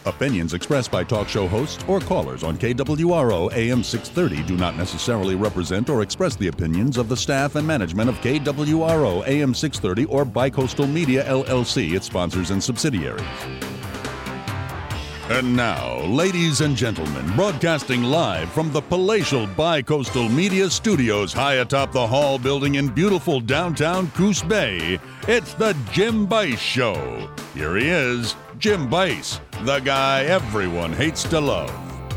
Opinions expressed by talk show hosts or callers on KWRO AM 630 do not necessarily represent or express the opinions of the staff and management of KWRO AM 630 or Bicoastal Media LLC, its sponsors and subsidiaries. And now, ladies and gentlemen, broadcasting live from the palatial Bicoastal Media Studios high atop the Hall building in beautiful downtown Coos Bay, it's the Jim Bice Show. Here he is, Jim Bice, the guy everyone hates to love.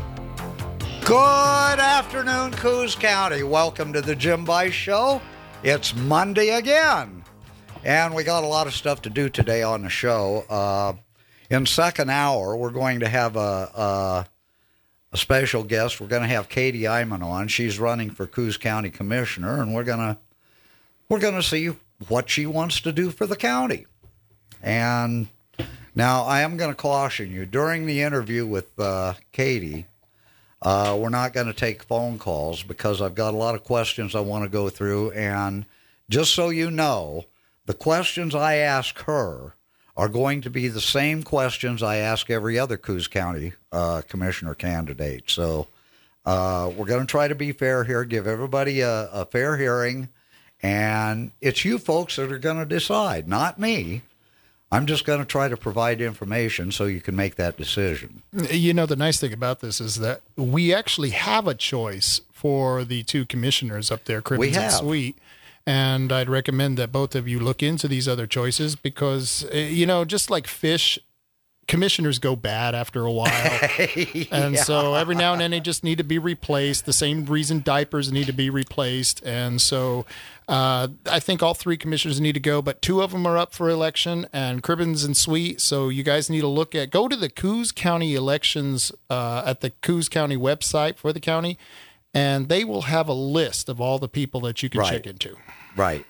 Good afternoon, Coos County. Welcome to the Jim Bice Show. It's Monday again, and we got a lot of stuff to do today on the show. In second hour, we're going to have a special guest. We're going to have Katie Eyman on. She's running for Coos County Commissioner, and we're gonna see what she wants to do for the county. And now I am going to caution you, during the interview with Katie, we're not going to take phone calls because I've got a lot of questions I want to go through. And just so you know, the questions I ask her are going to be the same questions I ask every other Coos County commissioner candidate. So we're going to try to be fair here, give everybody a fair hearing, and it's you folks that are going to decide, not me. I'm just going to try to provide information so you can make that decision. You know, the nice thing about this is that we actually have a choice for the two commissioners up there, Cribbins and Sweet. And I'd recommend that both of you look into these other choices because, you know, just like fish, commissioners go bad after a while. And so every now and then they just need to be replaced. The same reason diapers need to be replaced. And so I think all three commissioners need to go, but two of them are up for election, and Cribbins and Sweet. So you guys need to go to the Coos County elections at the Coos County website for the county. And they will have a list of all the people that you can check into. Right.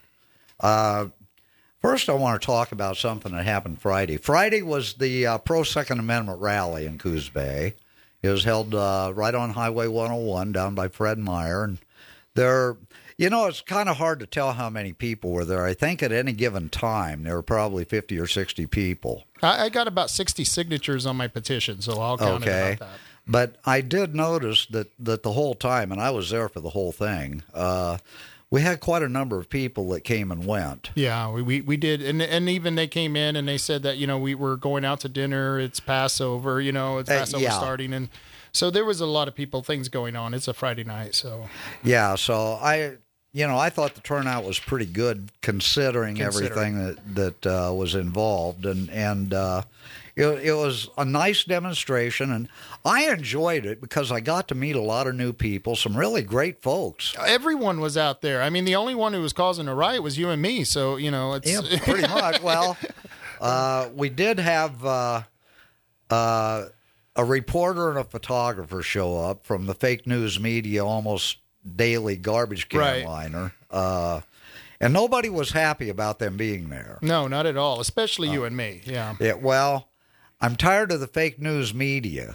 First, I want to talk about something that happened Friday. Friday was the pro-Second Amendment rally in Coos Bay. It was held right on Highway 101 down by Fred Meyer. And there, you know, it's kind of hard to tell how many people were there. I think at any given time, there were probably 50 or 60 people. I got about 60 signatures on my petition, so I'll count it about that. But I did notice that the whole time, and I was there for the whole thing, we had quite a number of people that came and went. Yeah, we did. And even they came in and they said that, you know, we were going out to dinner. It's Passover, you know, it's Passover starting. And so there was a lot of things going on. It's a Friday night, so. Yeah, so I thought the turnout was pretty good considering everything that was involved. And it was a nice demonstration, and I enjoyed it because I got to meet a lot of new people, some really great folks. Everyone was out there. I mean, the only one who was causing a riot was you and me, so, you know, it's... Yeah, pretty much. Well, we did have a reporter and a photographer show up from the fake news media, almost daily garbage can liner. And nobody was happy about them being there. No, not at all, especially you and me. Yeah. Well, I'm tired of the fake news media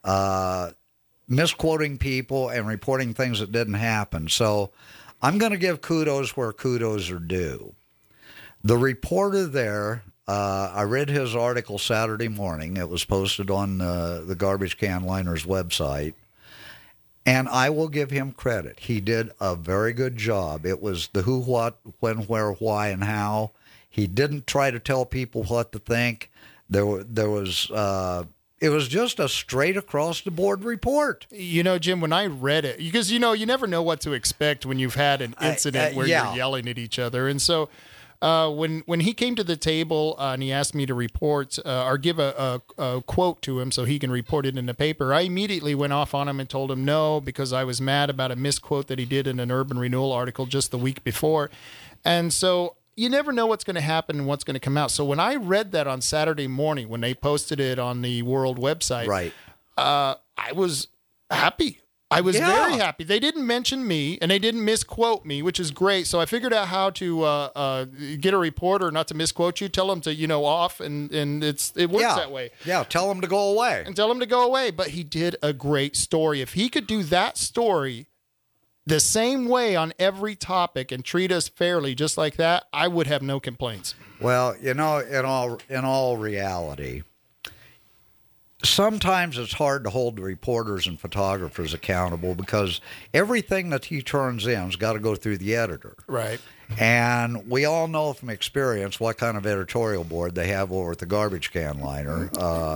misquoting people and reporting things that didn't happen. So I'm going to give kudos where kudos are due. The reporter there, I read his article Saturday morning. It was posted on the Garbage Can Liner's website. And I will give him credit. He did a very good job. It was the who, what, when, where, why, and how. He didn't try to tell people what to think. There was it was just a straight across the board report. You know, Jim, when I read it, because, you know, you never know what to expect when you've had an incident where you're yelling at each other. And so when he came to the table and he asked me to report or give a quote to him so he can report it in the paper, I immediately went off on him and told him no, because I was mad about a misquote that he did in an Urban Renewal article just the week before. And so you never know what's going to happen and what's going to come out. So when I read that on Saturday morning, when they posted it on the World website, I was happy. I was very happy. They didn't mention me, and they didn't misquote me, which is great. So I figured out how to get a reporter not to misquote you, tell them to, you know, off, and it works that way. Yeah, tell them to go away. And tell them to go away. But he did a great story. If he could do that story the same way on every topic and treat us fairly just like that, I would have no complaints. Well, you know, in all reality, sometimes it's hard to hold the reporters and photographers accountable because everything that he turns in has got to go through the editor. Right. And we all know from experience what kind of editorial board they have over at the garbage can liner.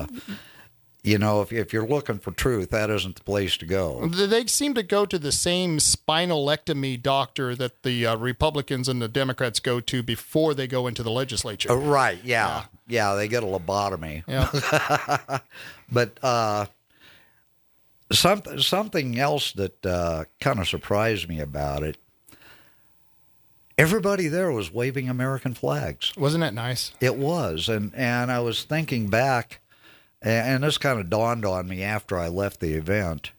If you're looking for truth, that isn't the place to go. They seem to go to the same spinalectomy doctor that the Republicans and the Democrats go to before they go into the legislature. Right, yeah. Yeah, they get a lobotomy. Yeah. But something else that kind of surprised me about it, everybody there was waving American flags. Wasn't that nice? It was. And I was thinking back, and this kind of dawned on me after I left the event.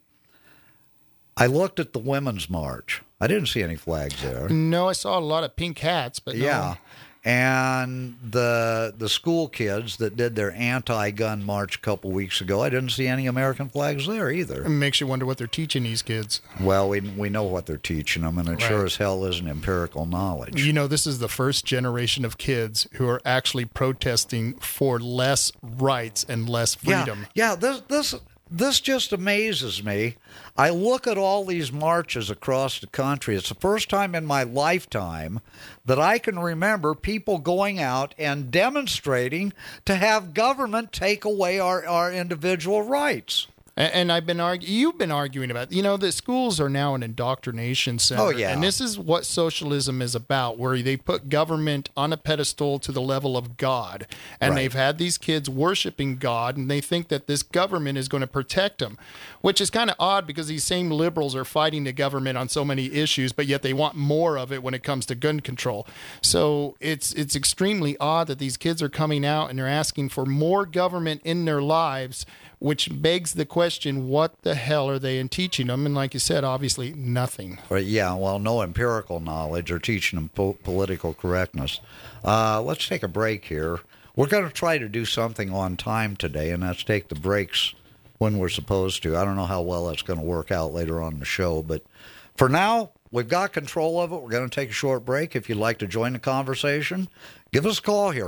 I looked at the Women's March. I didn't see any flags there. No, I saw a lot of pink hats, but no. Yeah. And the school kids that did their anti-gun march a couple weeks ago, I didn't see any American flags there either. It makes you wonder what they're teaching these kids. Well, we know what they're teaching them, and it sure as hell isn't empirical knowledge. This is the first generation of kids who are actually protesting for less rights and less freedom. Yeah, this just amazes me. I look at all these marches across the country. It's the first time in my lifetime that I can remember people going out and demonstrating to have government take away our individual rights. And you've been arguing about, the schools are now an indoctrination center. Oh, yeah. And this is what socialism is about, where they put government on a pedestal to the level of God. And they've had these kids worshiping God, and they think that this government is going to protect them, which is kind of odd because these same liberals are fighting the government on so many issues, but yet they want more of it when it comes to gun control. So it's extremely odd that these kids are coming out and they're asking for more government in their lives, which begs the question, what the hell are they teaching them? And like you said, obviously nothing. Yeah, well, no empirical knowledge or teaching them political correctness. Let's take a break here. We're going to try to do something on time today, and that's take the breaks when we're supposed to. I don't know how well that's going to work out later on in the show, but for now, we've got control of it. We're going to take a short break. If you'd like to join the conversation, give us a call here,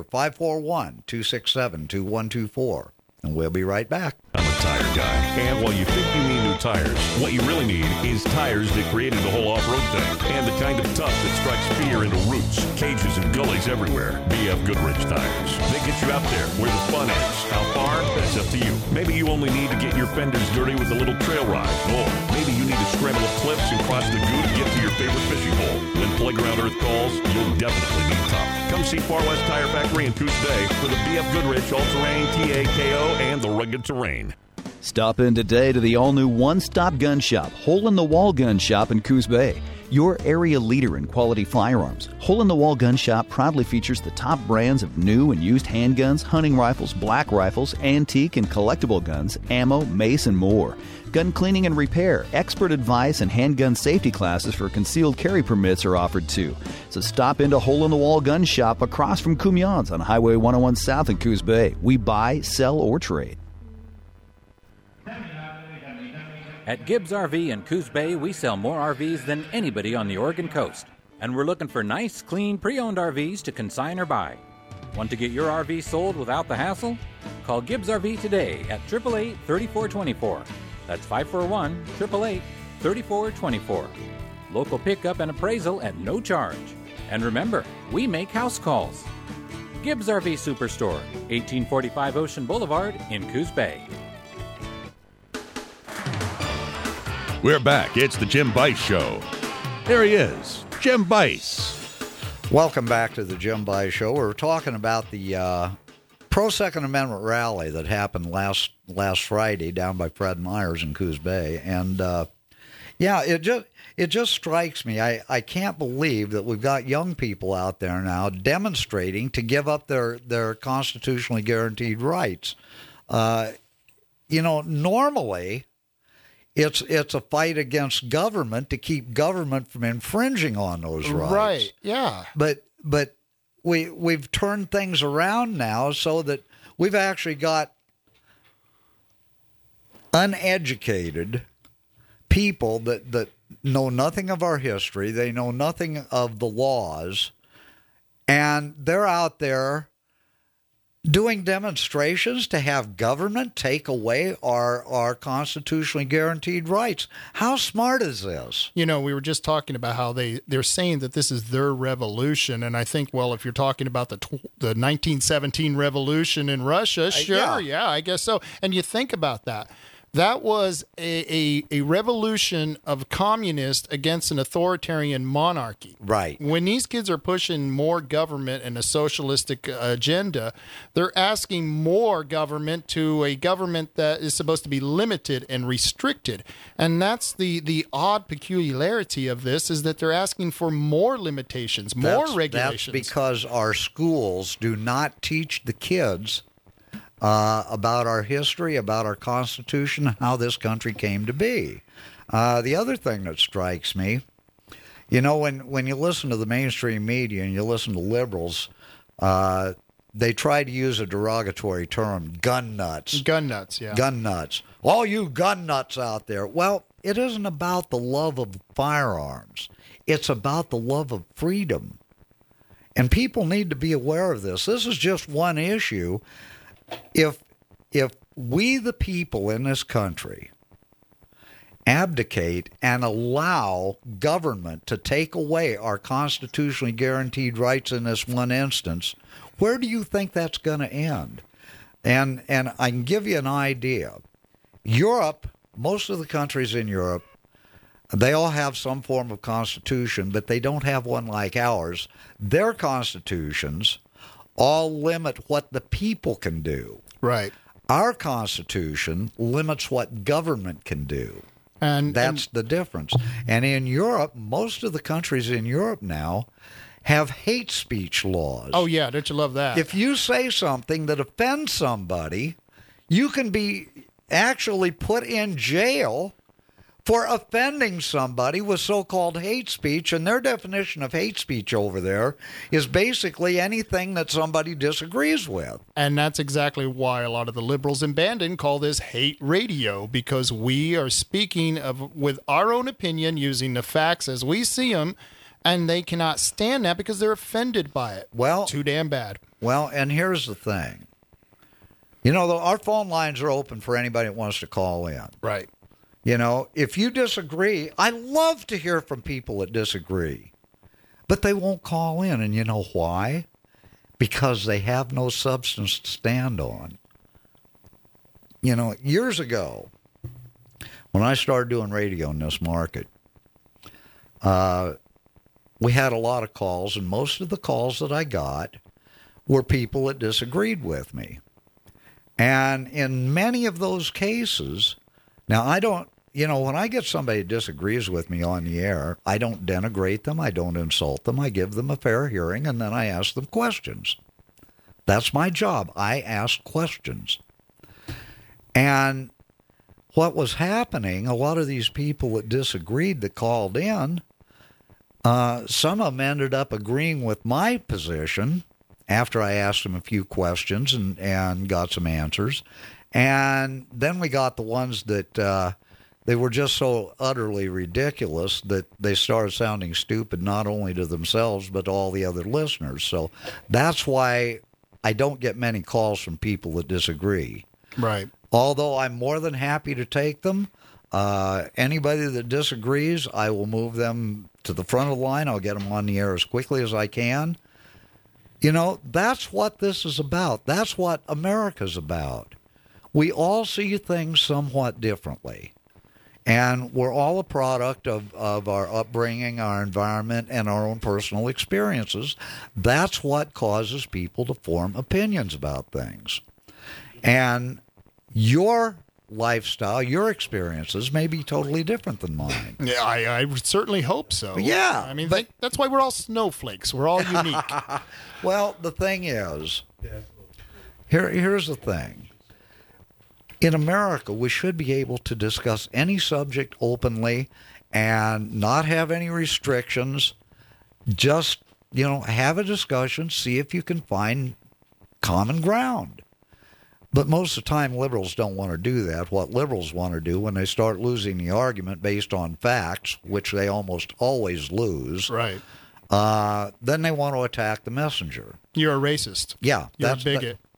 541-267-2124. And we'll be right back. I'm a tire guy. And while you think you need new tires, what you really need is tires that created the whole off-road thing. And the kind of tough that strikes fear into roots, cages, and gullies everywhere. BF Goodrich tires. They get you out there where the fun is. How far? That's up to you. Maybe you only need to get your fenders dirty with a little trail ride. Or maybe you need to scramble up cliffs and cross the goo to get to your favorite fishing hole. When Playground Earth calls, you'll definitely need tough. Come see Far West Tire Factory in Coos Bay for the BF Goodrich All-Terrain TAKO and the rugged terrain. Stop in today to the all-new one-stop gun shop, Hole in the Wall Gun Shop in Coos Bay. Your area leader in quality firearms. Hole in the Wall Gun Shop proudly features the top brands of new and used handguns, hunting rifles, black rifles, antique and collectible guns, ammo, mace, and more. Gun cleaning and repair, expert advice, and handgun safety classes for concealed carry permits are offered too. So stop into Hole in the Wall Gun Shop across from Cumion's on Highway 101 South in Coos Bay. We buy, sell, or trade. At Gibbs RV in Coos Bay, we sell more RVs than anybody on the Oregon coast. And we're looking for nice, clean, pre-owned RVs to consign or buy. Want to get your RV sold without the hassle? Call Gibbs RV today at 888-3424. That's 541-888-3424. Local pickup and appraisal at no charge. And remember, we make house calls. Gibbs RV Superstore, 1845 Ocean Boulevard in Coos Bay. We're back. It's the Jim Bice Show. There he is, Jim Bice. Welcome back to the Jim Bice Show. We're talking about the pro-Second Amendment rally that happened last Friday down by Fred Meyer's in Coos Bay. And, it just strikes me. I can't believe that we've got young people out there now demonstrating to give up their constitutionally guaranteed rights. Normally it's a fight against government to keep government from infringing on those rights. Right, yeah. But we've turned things around now so that we've actually got uneducated people that know nothing of our history. They know nothing of the laws. And they're out there doing demonstrations to have government take away our constitutionally guaranteed rights. How smart is this? We were just talking about how they're saying that this is their revolution, and I think, well, if you're talking about the 1917 revolution in Russia, sure, yeah, I guess so. And you think about that. That was a revolution of communists against an authoritarian monarchy. Right. When these kids are pushing more government and a socialistic agenda, they're asking more government to a government that is supposed to be limited and restricted. And that's the odd peculiarity of this, is that they're asking for more limitations, more regulations. That's because our schools do not teach the kids about our history, about our Constitution, how this country came to be. The other thing that strikes me, when you listen to the mainstream media and you listen to liberals, they try to use a derogatory term, gun nuts. Gun nuts, yeah. Gun nuts. All you gun nuts out there. Well, it isn't about the love of firearms. It's about the love of freedom. And people need to be aware of this. This is just one issue. If we, the people in this country, abdicate and allow government to take away our constitutionally guaranteed rights in this one instance, where do you think that's going to end? And I can give you an idea. Europe, most of the countries in Europe, they all have some form of constitution, but they don't have one like ours. Their constitutions all limit what the people can do. Right. Our Constitution limits what government can do. And that's the difference. And in Europe, most of the countries in Europe now have hate speech laws. Oh, yeah. Don't you love that? If you say something that offends somebody, you can be actually put in jail for offending somebody with so-called hate speech, and their definition of hate speech over there is basically anything that somebody disagrees with. And that's exactly why a lot of the liberals in Bandon call this hate radio, because we are speaking with our own opinion, using the facts as we see them, and they cannot stand that because they're offended by it. Well, too damn bad. Well, and here's the thing. Our phone lines are open for anybody that wants to call in. Right. If you disagree, I love to hear from people that disagree. But they won't call in, and you know why? Because they have no substance to stand on. Years ago, when I started doing radio in this market, we had a lot of calls, and most of the calls that I got were people that disagreed with me. And in many of those cases, now I don't, when I get somebody that disagrees with me on the air, I don't denigrate them, I don't insult them, I give them a fair hearing, and then I ask them questions. That's my job. I ask questions. And what was happening, a lot of these people that disagreed that called in, some of them ended up agreeing with my position after I asked them a few questions and got some answers. And then we got the ones that they were just so utterly ridiculous that they started sounding stupid not only to themselves but to all the other listeners. So that's why I don't get many calls from people that disagree. Right. Although I'm more than happy to take them. Anybody that disagrees, I will move them to the front of the line. I'll get them on the air as quickly as I can. That's what this is about. That's what America's about. We all see things somewhat differently. And we're all a product of our upbringing, our environment, and our own personal experiences. That's what causes people to form opinions about things. And your lifestyle, your experiences may be totally different than mine. Yeah, I certainly hope so. Yeah. I mean, that's why we're all snowflakes. We're all unique. Well, the thing is, here's the thing. In America, we should be able to discuss any subject openly and not have any restrictions. Just, have a discussion, see if you can find common ground. But most of the time, liberals don't want to do that. What liberals want to do when they start losing the argument based on facts, which they almost always lose, right? Then they want to attack the messenger. You're a racist. Yeah. You're a bigot.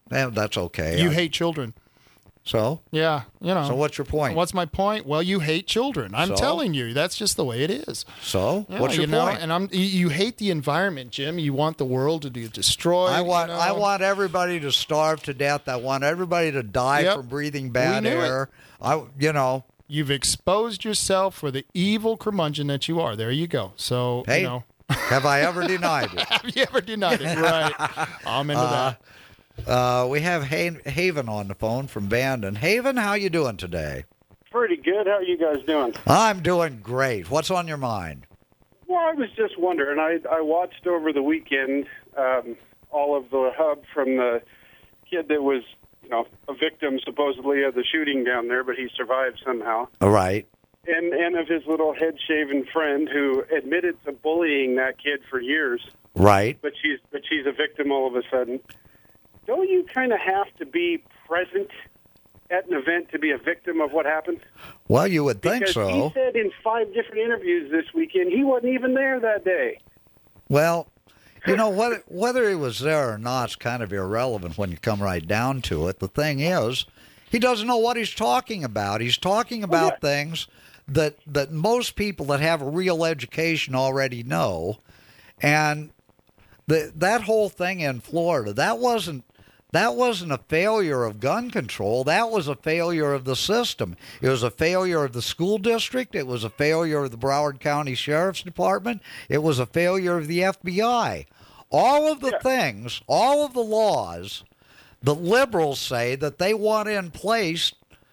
That's okay. You hate children. So? Yeah, So what's your point? What's my point? Well, you hate children. I'm telling you, that's just the way it is. So? What's your point? And you hate the environment, Jim. You want the world to be destroyed. I want everybody to starve to death. I want everybody to die from breathing bad air. You've exposed yourself for the evil curmudgeon that you are. There you go. So, hey, have I ever denied it? Have you ever denied it? Right. I'm into that. We have Haven on the phone from Bandon. Haven, how you doing today? Pretty good. How are you guys doing? I'm doing great. What's on your mind? Well, I was just wondering. I watched over the weekend all of the hub from the kid that was, a victim supposedly of the shooting down there, but he survived somehow. All right. And of his little head-shaven friend who admitted to bullying that kid for years. Right. But she's a victim all of a sudden. Don't you kind of have to be present at an event to be a victim of what happened? Well, you would think so. He said in 5 different interviews this weekend he wasn't even there that day. Well, whether he was there or not is kind of irrelevant when you come right down to it. The thing is, he doesn't know what he's talking about. He's talking about things that most people that have a real education already know. And that whole thing in Florida, that wasn't a failure of gun control. That was a failure of the system. It was a failure of the school district. It was a failure of the Broward County Sheriff's Department. It was a failure of the FBI. All of the things, all of the laws, the liberals say that they want in place,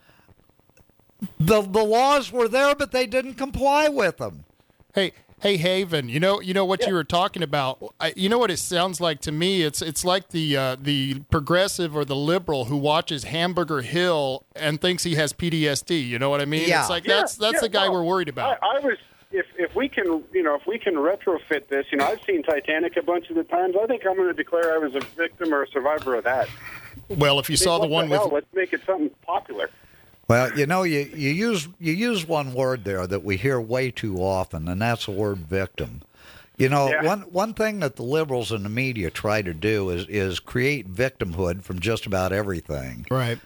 the laws were there, but they didn't comply with them. Hey, Haven, you know what you were talking about. You know what it sounds like to me? It's like the progressive or the liberal who watches Hamburger Hill and thinks he has PTSD. You know what I mean? Yeah. It's like that's the guy we're worried about. I was if we can retrofit this. I've seen Titanic a bunch of the times. I think I'm going to declare I was a victim or a survivor of that. Well, if you saw the one with, let's make it something popular. Well, you use one word there that we hear way too often, and that's the word victim. One thing that the liberals and the media try to do is create victimhood from just about everything. Right.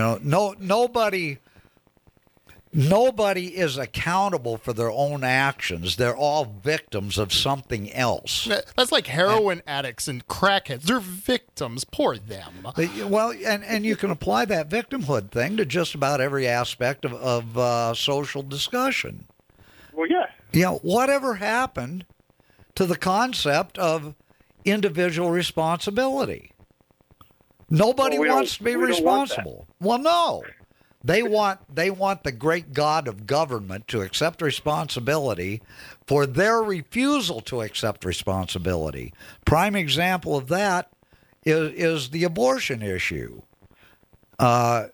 Nobody is accountable for their own actions. They're all victims of something else. That's like heroin addicts and crackheads. They're victims. Poor them. Well, and you can apply that victimhood thing to just about every aspect of social discussion. Well, yeah. Whatever happened to the concept of individual responsibility? Nobody wants to be responsible. Well, no. They want the great God of government to accept responsibility for their refusal to accept responsibility. Prime example of that is the abortion issue. They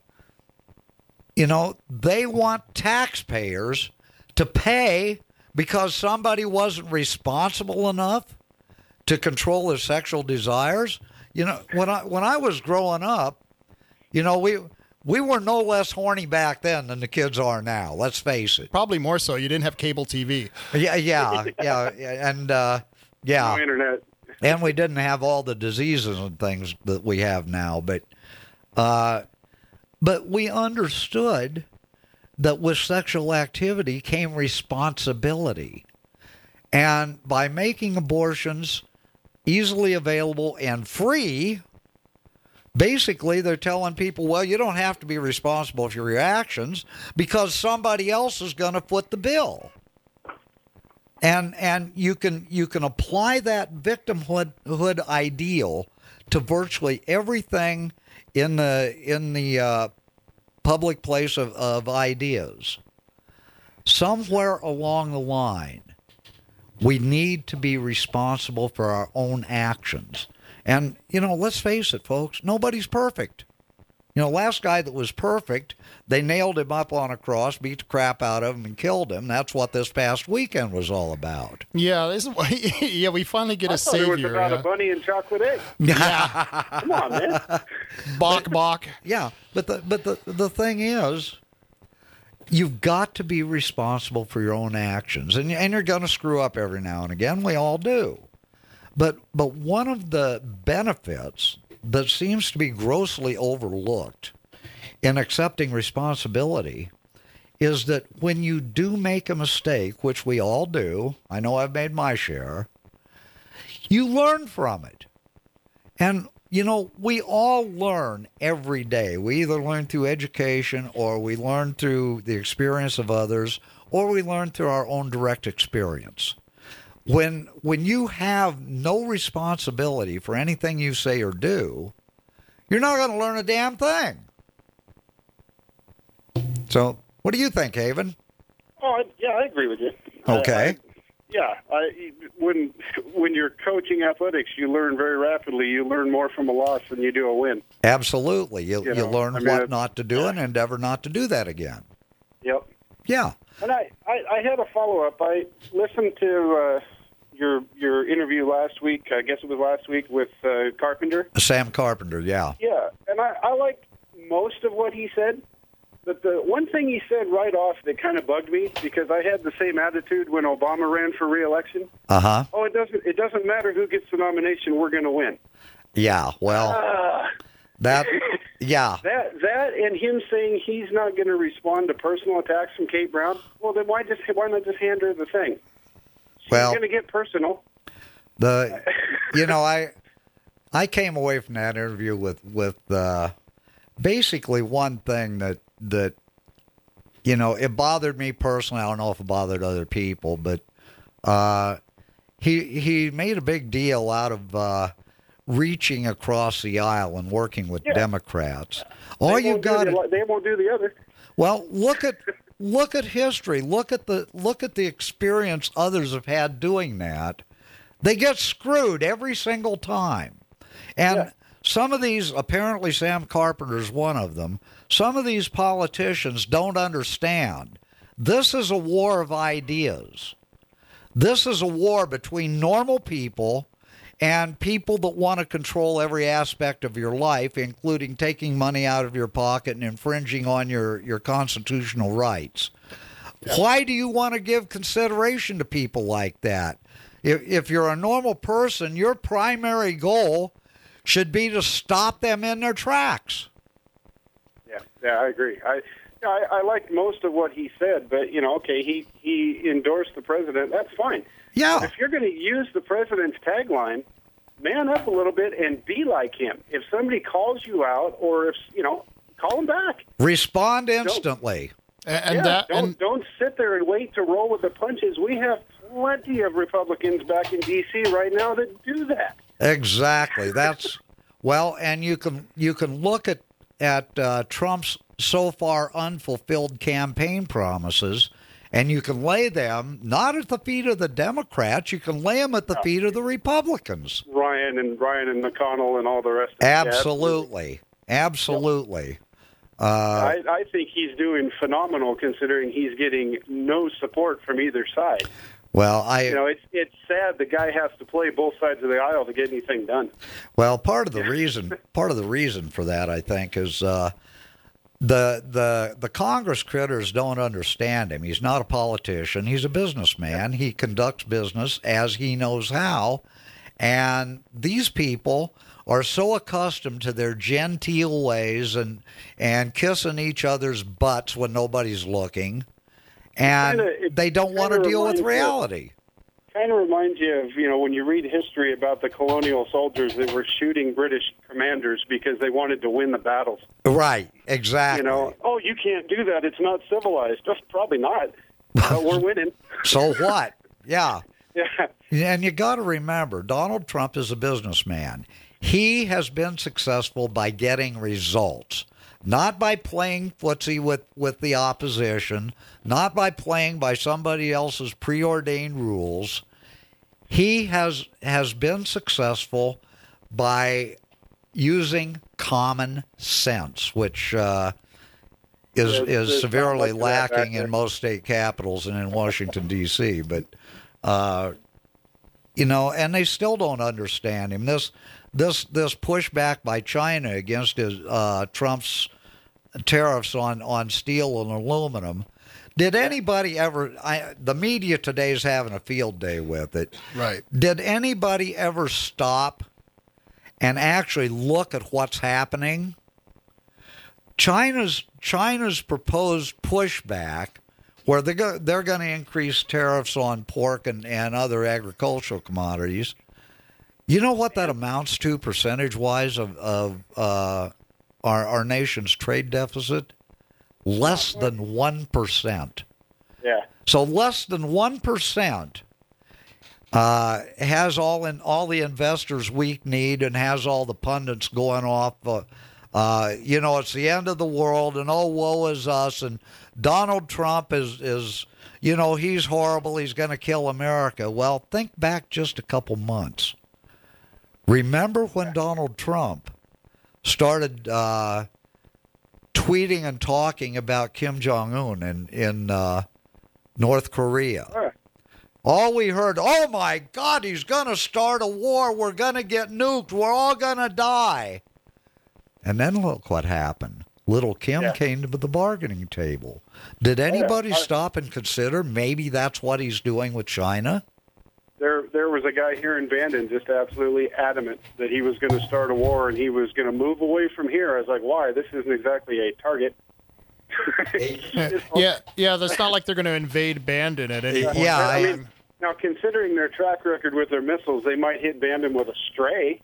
want taxpayers to pay because somebody wasn't responsible enough to control their sexual desires. When I was growing up, we were no less horny back then than the kids are now. Let's face it. Probably more so. You didn't have cable TV. Yeah, and No internet. And we didn't have all the diseases and things that we have now. But we understood that with sexual activity came responsibility, and by making abortions easily available and free. Basically, they're telling people, well, you don't have to be responsible for your actions because somebody else is going to foot the bill. And you can apply that victimhood ideal to virtually everything in the public place of ideas. Somewhere along the line, we need to be responsible for our own actions. And, let's face it, folks, nobody's perfect. Last guy that was perfect, they nailed him up on a cross, beat the crap out of him, and killed him. That's what this past weekend was all about. Yeah, we finally get a savior. It was about a bunny and chocolate egg. Yeah. Come on, man. Bok. Yeah, but the thing is, you've got to be responsible for your own actions. And you're going to screw up every now and again. We all do. But one of the benefits that seems to be grossly overlooked in accepting responsibility is that when you do make a mistake, which we all do, I know I've made my share, you learn from it. And, you know, we all learn every day. We either learn through education, or we learn through the experience of others, or we learn through our own direct experience. When you have no responsibility for anything you say or do, you're not going to learn a damn thing. So, what do you think, Haven? Oh, yeah, I agree with you. Okay. When you're coaching athletics, you learn very rapidly. You learn more from a loss than you do a win. Absolutely. You learn what not to do and endeavor not to do that again. Yep. Yeah. And I had a follow-up. I listened to your interview last week. I guess it was last week with Carpenter. Sam Carpenter, yeah. Yeah, and I liked most of what he said. But the one thing he said right off that kind of bugged me, because I had the same attitude when Obama ran for re-election. Uh-huh. Oh, it doesn't matter who gets the nomination, we're going to win. Yeah, well, that and him saying he's not going to respond to personal attacks from Kate Brown. Well, then why not just hand her the thing? She's going to get personal. I came away from that interview with basically one thing that it bothered me personally. I don't know if it bothered other people, but he made a big deal out of reaching across the aisle and working with Democrats. They won't do the other. Well, look at history. Look at the experience others have had doing that. They get screwed every single time. And some of these, apparently Sam Carpenter's one of them, some of these politicians don't understand. This is a war of ideas. This is a war between normal people and people that want to control every aspect of your life, including taking money out of your pocket and infringing on your constitutional rights. Why do you want to give consideration to people like that? If you're a normal person, your primary goal should be to stop them in their tracks. Yeah, I agree. I liked most of what he said, but he endorsed the president. That's fine. Yeah. But if you're going to use the president's tagline, man up a little bit and be like him. If somebody calls you out, or if call them back. Respond instantly. Don't sit there and wait to roll with the punches. We have plenty of Republicans back in D.C. right now that do that. Exactly. And you can look at Trump's so far unfulfilled campaign promises, and you can lay them not at the feet of the Democrats, you can lay them at the feet of the Republicans. Ryan and McConnell and all the rest of it. Absolutely. I think he's doing phenomenal considering he's getting no support from either side. Well, it's sad the guy has to play both sides of the aisle to get anything done. Well, part of the reason for that, I think, is the Congress critters don't understand him. He's not a politician. He's a businessman. He conducts business as he knows how, and these people are so accustomed to their genteel ways and kissing each other's butts when nobody's looking. And they don't want to deal with reality. Kind of reminds you of, when you read history about the colonial soldiers that were shooting British commanders because they wanted to win the battles. Right, exactly. You can't do that. It's not civilized. Probably not. But we're winning. So what? Yeah. Yeah. And you got to remember, Donald Trump is a businessman. He has been successful by getting results. Not by playing footsie with the opposition, not by playing by somebody else's preordained rules. He has been successful by using common sense, which is severely lacking in most state capitals and in Washington, D.C. But, and they still don't understand him. This pushback by China against Trump's tariffs on steel and aluminum. Did anybody ever? The media today is having a field day with it. Right. Did anybody ever stop and actually look at what's happening, China's proposed pushback, where they're going to increase tariffs on pork and other agricultural commodities. You know what that amounts to percentage-wise of our nation's trade deficit? Less than 1%. Yeah. So less than 1% has all the investors' weak need, and has all the pundits going off. It's the end of the world, and oh, woe is us, and Donald Trump is he's horrible. He's going to kill America. Well, think back just a couple months. Remember when Donald Trump started tweeting and talking about Kim Jong-un in North Korea? All we heard, oh my God, he's going to start a war. We're going to get nuked. We're all going to die. And then look what happened. Little Kim came to the bargaining table. Did anybody stop and consider maybe that's what he's doing with China? There was a guy here in Bandon just absolutely adamant that he was going to start a war and he was going to move away from here. I was like, why? This isn't exactly a target. Yeah, that's not like they're going to invade Bandon at any point. Yeah, I mean, now, considering their track record with their missiles, they might hit Bandon with a stray.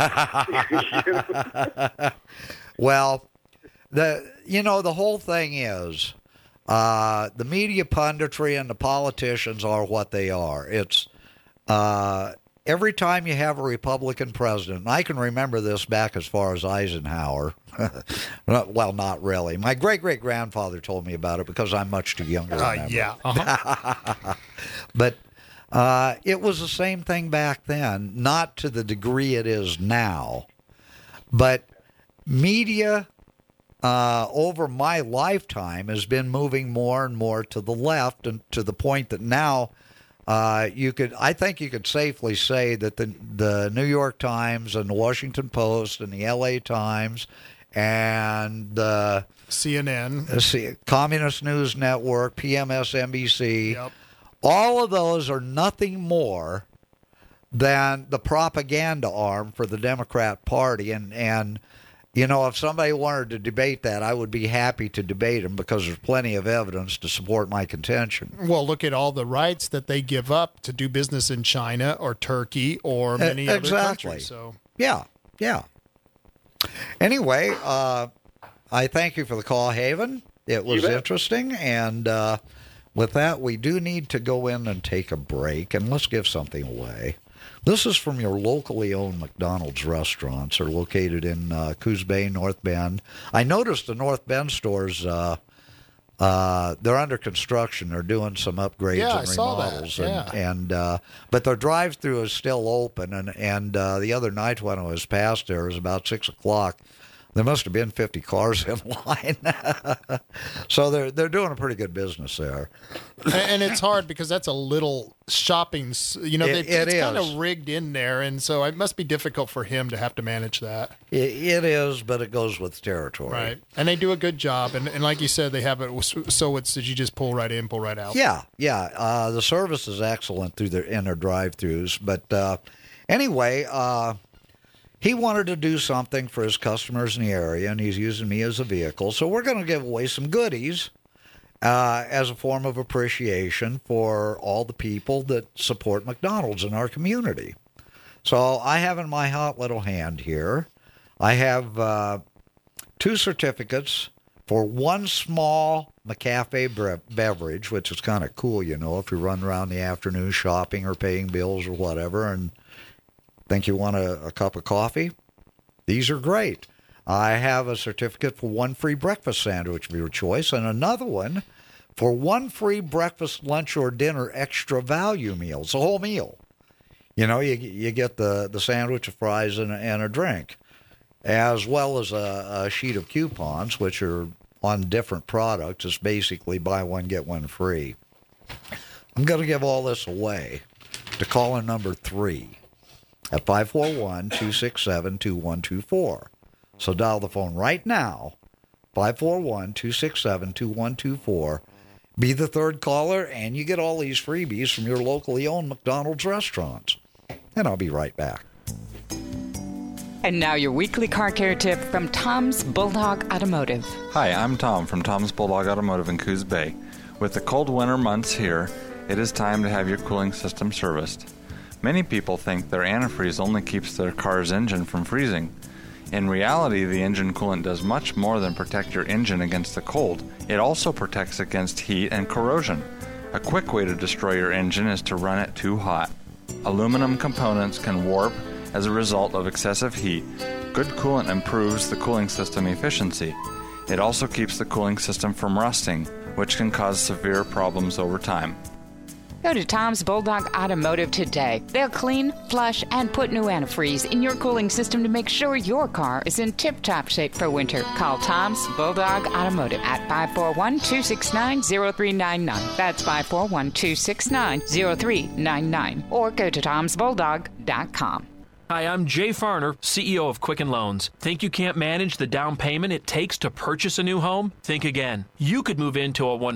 Well, the whole thing is the media punditry and the politicians are what they are. It's every time you have a Republican president, and I can remember this back as far as Eisenhower. Well, not really. My great-great-grandfather told me about it because I'm much too young to remember. Yeah. Uh-huh. But it was the same thing back then, not to the degree it is now. But media over my lifetime has been moving more and more to the left, and to the point that now I think you could safely say that the New York Times and the Washington Post and the LA Times and the CNN, Communist News Network, PMSNBC, all of those are nothing more than the propaganda arm for the Democrat Party. And if somebody wanted to debate that, I would be happy to debate them because there's plenty of evidence to support my contention. Well, look at all the rights that they give up to do business in China or Turkey or many other countries. So yeah. Anyway, I thank you for the call, Haven. It was interesting, and with that, we do need to go in and take a break, and let's give something away. This is from your locally owned McDonald's restaurants. They're located in Coos Bay, North Bend. I noticed the North Bend stores, they're under construction. They're doing some upgrades and remodels. But their drive-thru is still open. And the other night when I was past there, it was about 6 o'clock. There must have been 50 cars in line. So they're doing a pretty good business there. And it's hard because that's a little shopping, it's kind of rigged in there, and so it must be difficult for him to have to manage that. It is, but it goes with territory. Right. And they do a good job, and like you said, they have it so it's that you just pull right in, pull right out. Yeah. The service is excellent through their inner drive-thrus, but anyway, he wanted to do something for his customers in the area, and he's using me as a vehicle. So we're going to give away some goodies as a form of appreciation for all the people that support McDonald's in our community. So I have in my hot little hand here, I have 2 certificates for one small McCafe beverage, which is kind of cool, if you run around the afternoon shopping or paying bills or whatever, and think you want a cup of coffee? These are great. I have a certificate for 1 free breakfast sandwich of your choice, and another one for 1 free breakfast, lunch, or dinner extra value meal. It's a whole meal. You get the sandwich, fries, and a drink, as well as a sheet of coupons, which are on different products. It's basically buy one, get one free. I'm going to give all this away to caller number 3. At 541-267-2124. So dial the phone right now, 541-267-2124. Be the 3rd caller, and you get all these freebies from your locally owned McDonald's restaurants. And I'll be right back. And now your weekly car care tip from Tom's Bulldog Automotive. Hi, I'm Tom from Tom's Bulldog Automotive in Coos Bay. With the cold winter months here, it is time to have your cooling system serviced. Many people think their antifreeze only keeps their car's engine from freezing. In reality, the engine coolant does much more than protect your engine against the cold. It also protects against heat and corrosion. A quick way to destroy your engine is to run it too hot. Aluminum components can warp as a result of excessive heat. Good coolant improves the cooling system efficiency. It also keeps the cooling system from rusting, which can cause severe problems over time. Go to Tom's Bulldog Automotive today. They'll clean, flush, and put new antifreeze in your cooling system to make sure your car is in tip-top shape for winter. Call Tom's Bulldog Automotive at 541-269-0399. That's 541-269-0399. Or go to tomsbulldog.com. Hi, I'm Jay Farner, CEO of Quicken Loans. Think you can't manage the down payment it takes to purchase a new home? Think again. You could move into a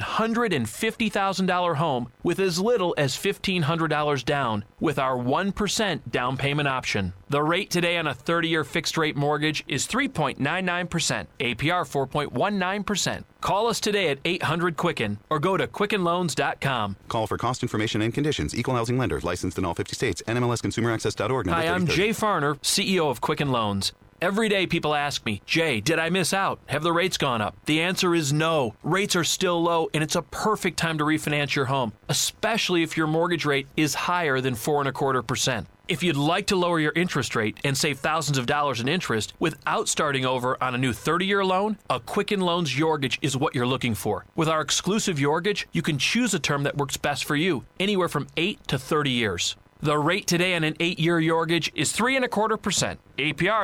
$150,000 home with as little as $1,500 down with our 1% down payment option. The rate today on a 30-year fixed-rate mortgage is 3.99%, APR 4.19%. Call us today at 800-QUICKEN or go to QuickenLoans.com. Call for cost information and conditions. Equal housing lender. Licensed in all 50 states. NMLSConsumerAccess.org. Hi, I'm Jay Farner, CEO of Quicken Loans. Every day people ask me, Jay, did I miss out? Have the rates gone up? The answer is no. Rates are still low, and it's a perfect time to refinance your home, especially if your mortgage rate is higher than 4.25%. If you'd like to lower your interest rate and save thousands of dollars in interest without starting over on a new 30-year loan, a Quicken Loans Yorgage is what you're looking for. With our exclusive Yorgage, you can choose a term that works best for you, anywhere from 8 to 30 years. The rate today on an 8-year Yorgage is 3.25%, APR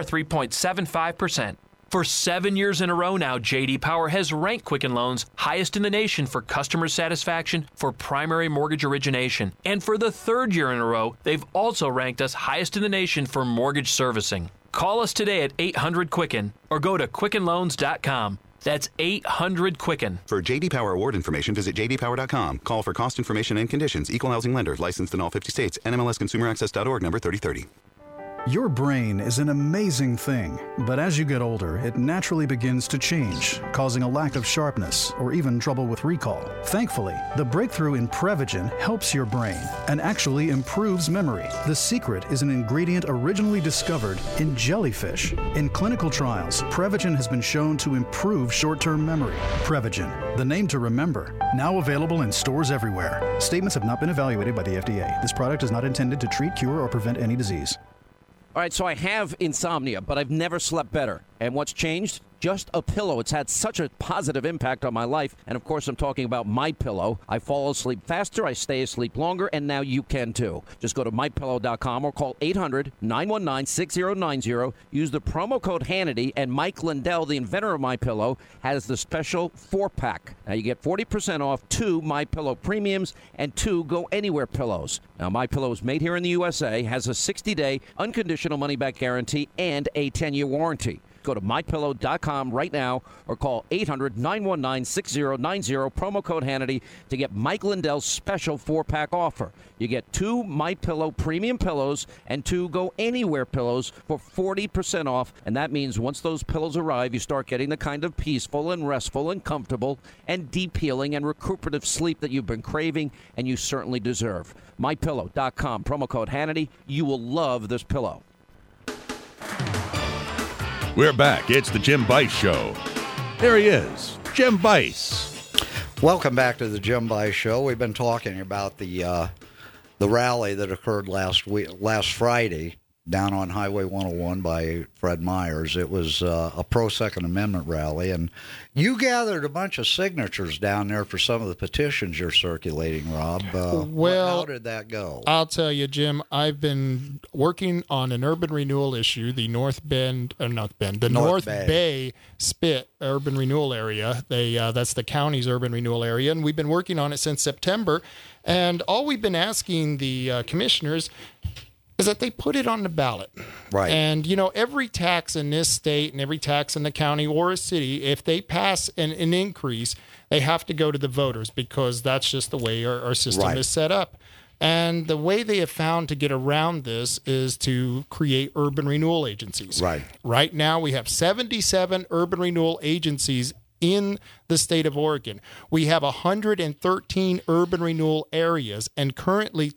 3.75%. For 7 years in a row now, J.D. Power has ranked Quicken Loans highest in the nation for customer satisfaction for primary mortgage origination. And for the 3rd year in a row, they've also ranked us highest in the nation for mortgage servicing. Call us today at 800-QUICKEN or go to QuickenLoans.com. That's 800-QUICKEN. For J.D. Power award information, visit jdpower.com. Call for cost information and conditions. Equal housing lender. Licensed in all 50 states. NMLSConsumerAccess.org, number 3030. Your brain is an amazing thing, but as you get older, it naturally begins to change, causing a lack of sharpness or even trouble with recall. Thankfully, the breakthrough in Prevagen helps your brain and actually improves memory. The secret is an ingredient originally discovered in jellyfish. In clinical trials, Prevagen has been shown to improve short-term memory. Prevagen, the name to remember, now available in stores everywhere. Statements have not been evaluated by the FDA. This product is not intended to treat, cure, or prevent any disease. All right, so I have insomnia, but I've never slept better. And what's changed? Just a pillow. It's had such a positive impact on my life. And, of course, I'm talking about MyPillow. I fall asleep faster, I stay asleep longer, and now you can, too. Just go to MyPillow.com or call 800-919-6090. Use the promo code Hannity, and Mike Lindell, the inventor of MyPillow, has the special 4-pack. Now, you get 40% off 2 MyPillow Premiums and 2 Go Anywhere pillows. Now, MyPillow is made here in the USA, has a 60-day unconditional money-back guarantee, and a 10-year warranty. Go to MyPillow.com right now or call 800-919-6090, promo code Hannity, to get Mike Lindell's special 4-pack offer. You get 2 MyPillow premium pillows and 2 Go Anywhere pillows for 40% off. And that means once those pillows arrive, you start getting the kind of peaceful and restful and comfortable and deep healing and recuperative sleep that you've been craving and you certainly deserve. MyPillow.com, promo code Hannity. You will love this pillow. We're back. It's the Jim Bice Show. There he is, Jim Bice. Welcome back to the Jim Bice Show. We've been talking about the rally that occurred last Friday down on Highway 101 by Fred Meyers. It was a pro-Second Amendment rally, and you gathered a bunch of signatures down there for some of the petitions you're circulating, Rob. How did that go? I'll tell you, Jim, I've been working on an urban renewal issue, the North Bay Spit urban renewal area. That's the county's urban renewal area, and we've been working on it since September. And all we've been asking the commissioners is that they put it on the ballot. Right. And, every tax in this state and every tax in the county or a city, if they pass an increase, they have to go to the voters because that's just the way our system is set up. And the way they have found to get around this is to create urban renewal agencies. Right. Right now, we have 77 urban renewal agencies in the state of Oregon. We have 113 urban renewal areas, and currently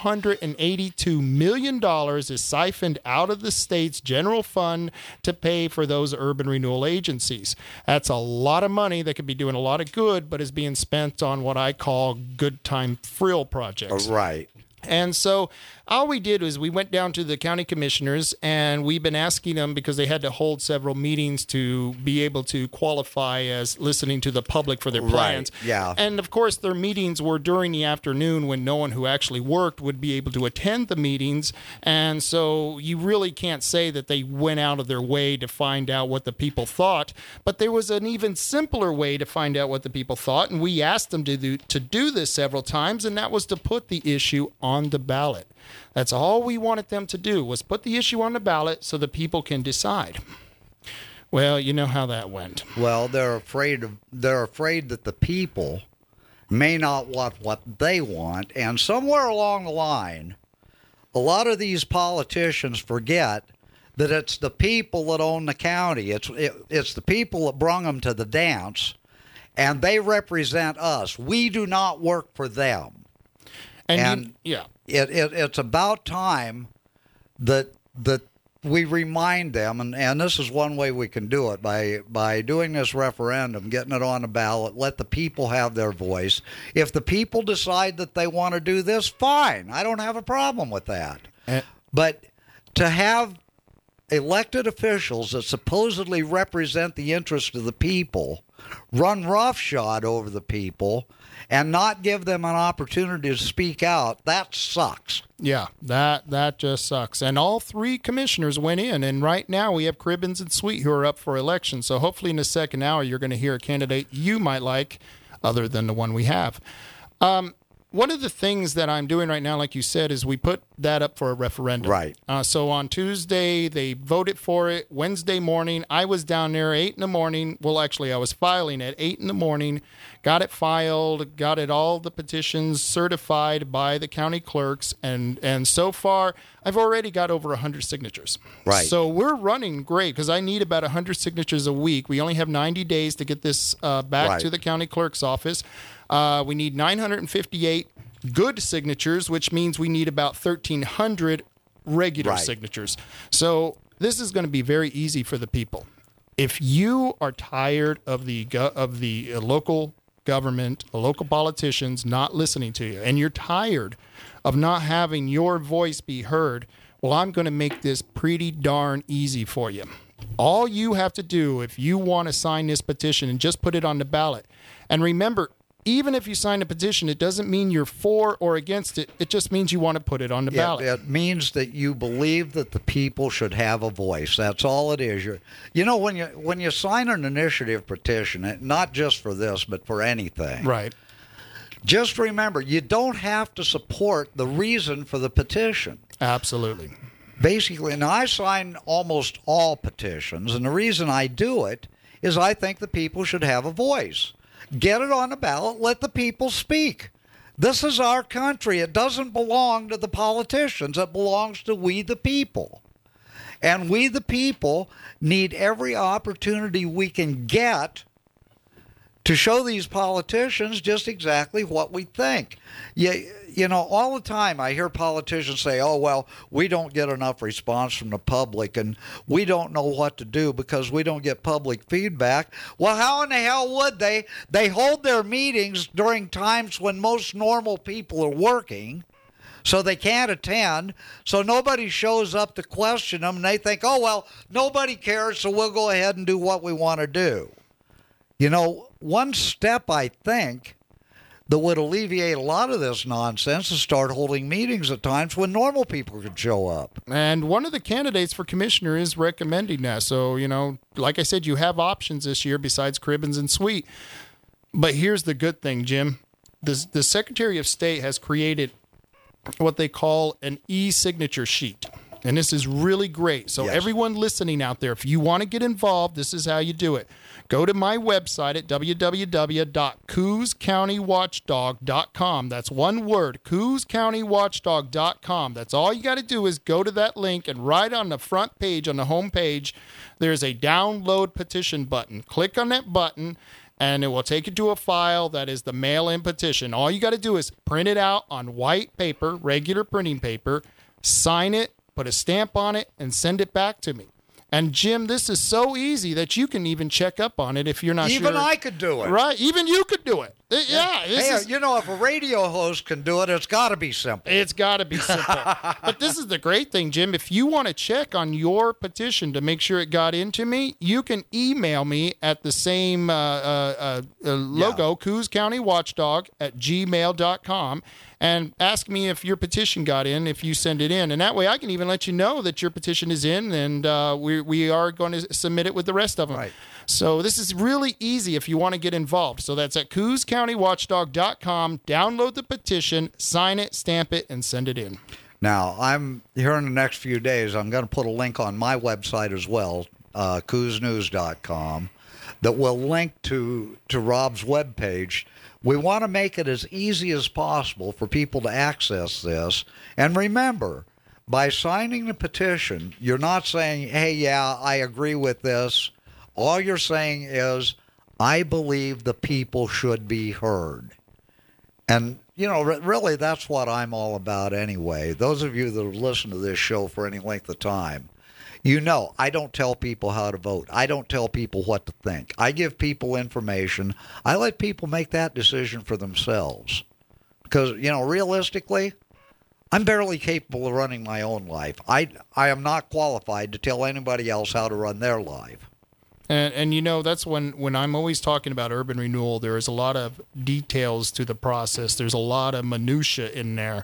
$282 million is siphoned out of the state's general fund to pay for those urban renewal agencies. That's a lot of money that could be doing a lot of good, but is being spent on what I call good time frill projects. Right. And so all we did was we went down to the county commissioners, and we've been asking them, because they had to hold several meetings to be able to qualify as listening to the public for their plans. Right, yeah. And of course, their meetings were during the afternoon when no one who actually worked would be able to attend the meetings. And so you really can't say that they went out of their way to find out what the people thought. But there was an even simpler way to find out what the people thought. And we asked them to do this several times, and that was to put the issue on the ballot. That's all we wanted them to do, was put the issue on the ballot so the people can decide. Well, you know how that went. Well, they're afraid that the people may not want what they want, and somewhere along the line, a lot of these politicians forget that it's the people that own the county. It's the people that brung them to the dance, and they represent us. We do not work for them. And it's about time that we remind them, and this is one way we can do it, by doing this referendum, getting it on the ballot, let the people have their voice. If the people decide that they want to do this, fine. I don't have a problem with that. But to have elected officials that supposedly represent the interest of the people run roughshod over the people and not give them an opportunity to speak out, that sucks. Yeah, that just sucks. And all three commissioners went in, and right now we have Cribbins and Sweet who are up for election. So hopefully in the second hour you're going to hear a candidate you might like other than the one we have. One of the things that I'm doing right now, like you said, is we put that up for a referendum. Right. So on Tuesday, they voted for it. Wednesday morning, I was down there 8 in the morning. Well, actually, I was filing at 8 in the morning, got it filed, got it all the petitions certified by the county clerks. And so far, I've already got over 100 signatures. Right. So we're running great because I need about 100 signatures a week. We only have 90 days to get this back to the county clerk's office. We need 958 good signatures, which means we need about 1,300 regular signatures. So this is going to be very easy for the people. If you are tired of the local government, local politicians not listening to you, and you're tired of not having your voice be heard, well, I'm going to make this pretty darn easy for you. All you have to do, if you want to sign this petition, and just put it on the ballot. And remember, even if you sign a petition, it doesn't mean you're for or against it. It just means you want to put it on the ballot. It means that you believe that the people should have a voice. That's all it is. You know, when you sign an initiative petition, not just for this, but for anything. Right. Just remember, you don't have to support the reason for the petition. Absolutely. Basically, and I sign almost all petitions, and the reason I do it is I think the people should have a voice. Get it on the ballot. Let the people speak. This is our country. It doesn't belong to the politicians. It belongs to we the people. And we the people need every opportunity we can get to show these politicians just exactly what we think. You know, all the time I hear politicians say, oh, well, we don't get enough response from the public and we don't know what to do because we don't get public feedback. Well, how in the hell would they? They hold their meetings during times when most normal people are working, so they can't attend, so nobody shows up to question them, and they think, oh, well, nobody cares, so we'll go ahead and do what we want to do. You know, one step, I think, that would alleviate a lot of this nonsense is start holding meetings at times when normal people could show up. And one of the candidates for commissioner is recommending that. So, you know, like I said, you have options this year besides Cribbins and Sweet. But here's the good thing, Jim. The Secretary of State has created what they call an e-signature sheet. And this is really great. So everyone listening out there, if you want to get involved, this is how you do it. Go to my website at www.CoosCountyWatchdog.com. That's one word, CoosCountyWatchdog.com. That's all you got to do is go to that link, and right on the front page, on the home page, there's a download petition button. Click on that button, and it will take you to a file that is the mail-in petition. All you got to do is print it out on white paper, regular printing paper, sign it, put a stamp on it, and send it back to me. And, Jim, this is so easy that you can even check up on it if you're not sure. Even I could do it. Right. Even you could do it. Yeah. If a radio host can do it, it's got to be simple. It's got to be simple. But this is the great thing, Jim. If you want to check on your petition to make sure it got into me, you can email me at the same logo, Coos County Watchdog @gmail.com, and ask me if your petition got in, if you send it in. And that way I can even let you know that your petition is in, and we are going to submit it with the rest of them. Right. So this is really easy if you want to get involved. So that's at CoosCountyWatchdog.com. Download the petition, sign it, stamp it, and send it in. Now, I'm here in the next few days, I'm going to put a link on my website as well, CoosNews.com, that will link to Rob's webpage. We want to make it as easy as possible for people to access this. And remember, by signing the petition, you're not saying, hey, yeah, I agree with this. All you're saying is, I believe the people should be heard. And, really, that's what I'm all about anyway. Those of you that have listened to this show for any length of time, I don't tell people how to vote. I don't tell people what to think. I give people information. I let people make that decision for themselves. Because, realistically, I'm barely capable of running my own life. I am not qualified to tell anybody else how to run their life. And that's when I'm always talking about urban renewal, there is a lot of details to the process. There's a lot of minutia in there.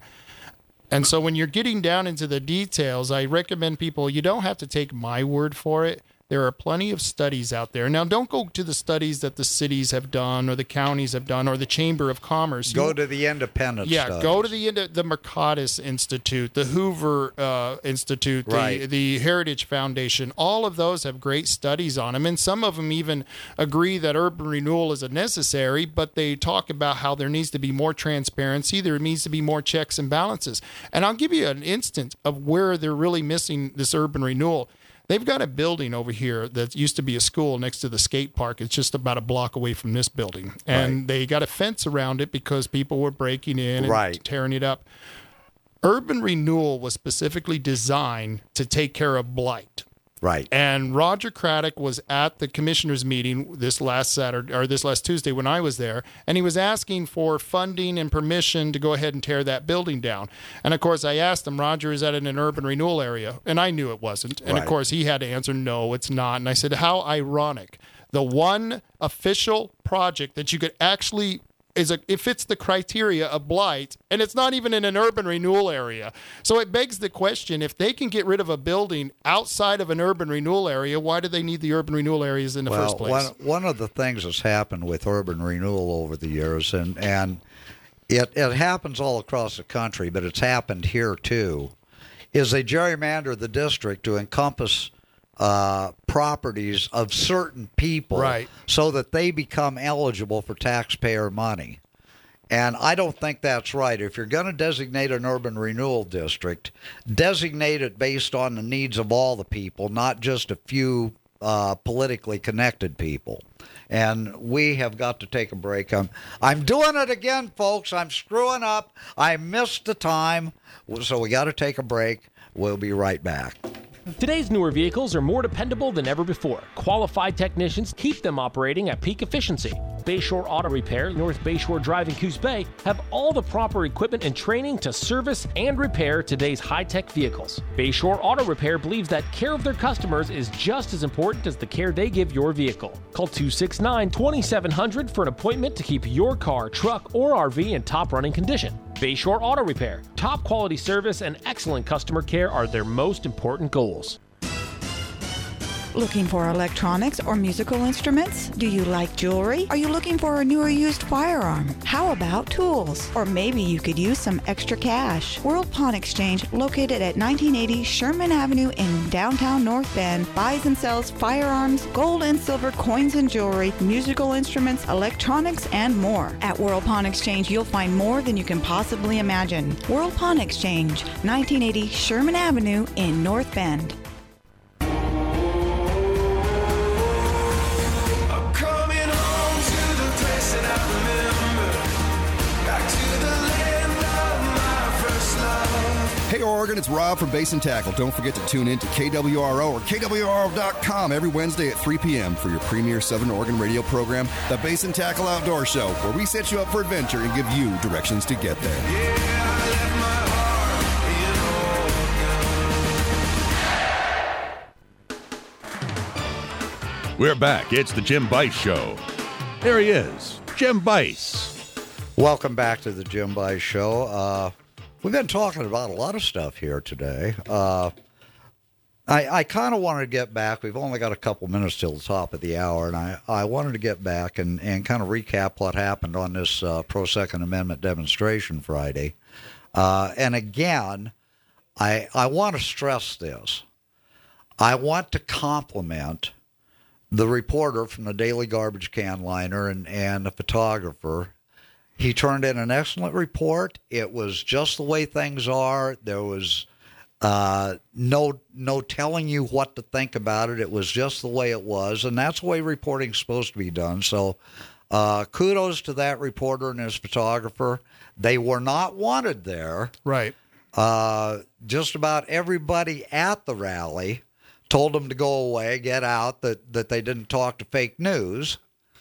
And so when you're getting down into the details, I recommend people, you don't have to take my word for it. There are plenty of studies out there. Now, don't go to the studies that the cities have done or the counties have done or the Chamber of Commerce. Go to the independent studies. Go to the Mercatus Institute, the Hoover Institute, right. the Heritage Foundation. All of those have great studies on them, and some of them even agree that urban renewal is necessary, but they talk about how there needs to be more transparency, there needs to be more checks and balances. And I'll give you an instance of where they're really missing this urban renewal. They've got a building over here that used to be a school next to the skate park. It's just about a block away from this building. And They got a fence around it because people were breaking in and tearing it up. Urban renewal was specifically designed to take care of blight. Right. And Roger Craddock was at the commissioners' meeting this last Tuesday when I was there, and he was asking for funding and permission to go ahead and tear that building down. And of course, I asked him, Roger, is that in an urban renewal area? And I knew it wasn't. And of course, he had to answer, no, it's not. And I said, how ironic. The one official project that you could actually it fits the criteria of blight, and it's not even in an urban renewal area. So it begs the question, if they can get rid of a building outside of an urban renewal area, why do they need the urban renewal areas in the first place? One of the things that's happened with urban renewal over the years, and it happens all across the country, but it's happened here too, is they gerrymander the district to encompass properties of certain people so that they become eligible for taxpayer money. And I don't think that's right. If you're going to designate an urban renewal district, designate it based on the needs of all the people, not just a few politically connected people. And we have got to take a break. I'm doing it again, folks. I'm screwing up. I missed the time, so we got to take a break. We'll be right back. Today's newer vehicles are more dependable than ever before. Qualified technicians keep them operating at peak efficiency. Bayshore Auto Repair, North Bayshore Drive in Coos Bay, have all the proper equipment and training to service and repair today's high-tech vehicles. Bayshore Auto Repair believes that care of their customers is just as important as the care they give your vehicle. Call 269-2700 for an appointment to keep your car, truck, or RV in top running condition. Bayshore Auto Repair. Top quality service and excellent customer care are their most important goals. Looking for electronics or musical instruments? Do you like jewelry? Are you looking for a new or used firearm? How about tools? Or maybe you could use some extra cash. World Pawn Exchange, located at 1980 Sherman Avenue in downtown North Bend, buys and sells firearms, gold and silver coins and jewelry, musical instruments, electronics, and more. At World Pawn Exchange, you'll find more than you can possibly imagine. World Pawn Exchange, 1980 Sherman Avenue in North Bend. Hey Oregon, it's Rob from Base and Tackle. Don't forget to tune in to KWRO or KWRO.com every Wednesday at 3 p.m. for your premier Southern Oregon radio program, The Base and Tackle Outdoor Show, where we set you up for adventure and give you directions to get there. We're back. It's the Jim Bice Show. There he is, Jim Bice. Welcome back to the Jim Bice Show. We've been talking about a lot of stuff here today. I kind of wanted to get back. We've only got a couple minutes till the top of the hour, and I wanted to get back and kind of recap what happened on this pro-Second Amendment demonstration Friday. And again, I want to stress this. I want to compliment the reporter from the Daily Garbage Can Liner and the photographer. He turned in an excellent report. It was just the way things are. There was no telling you what to think about it. It was just the way it was, and that's the way reporting's supposed to be done. So kudos to that reporter and his photographer. They were not wanted there. Right. Just about everybody at the rally told them to go away, get out, that they didn't talk to fake news.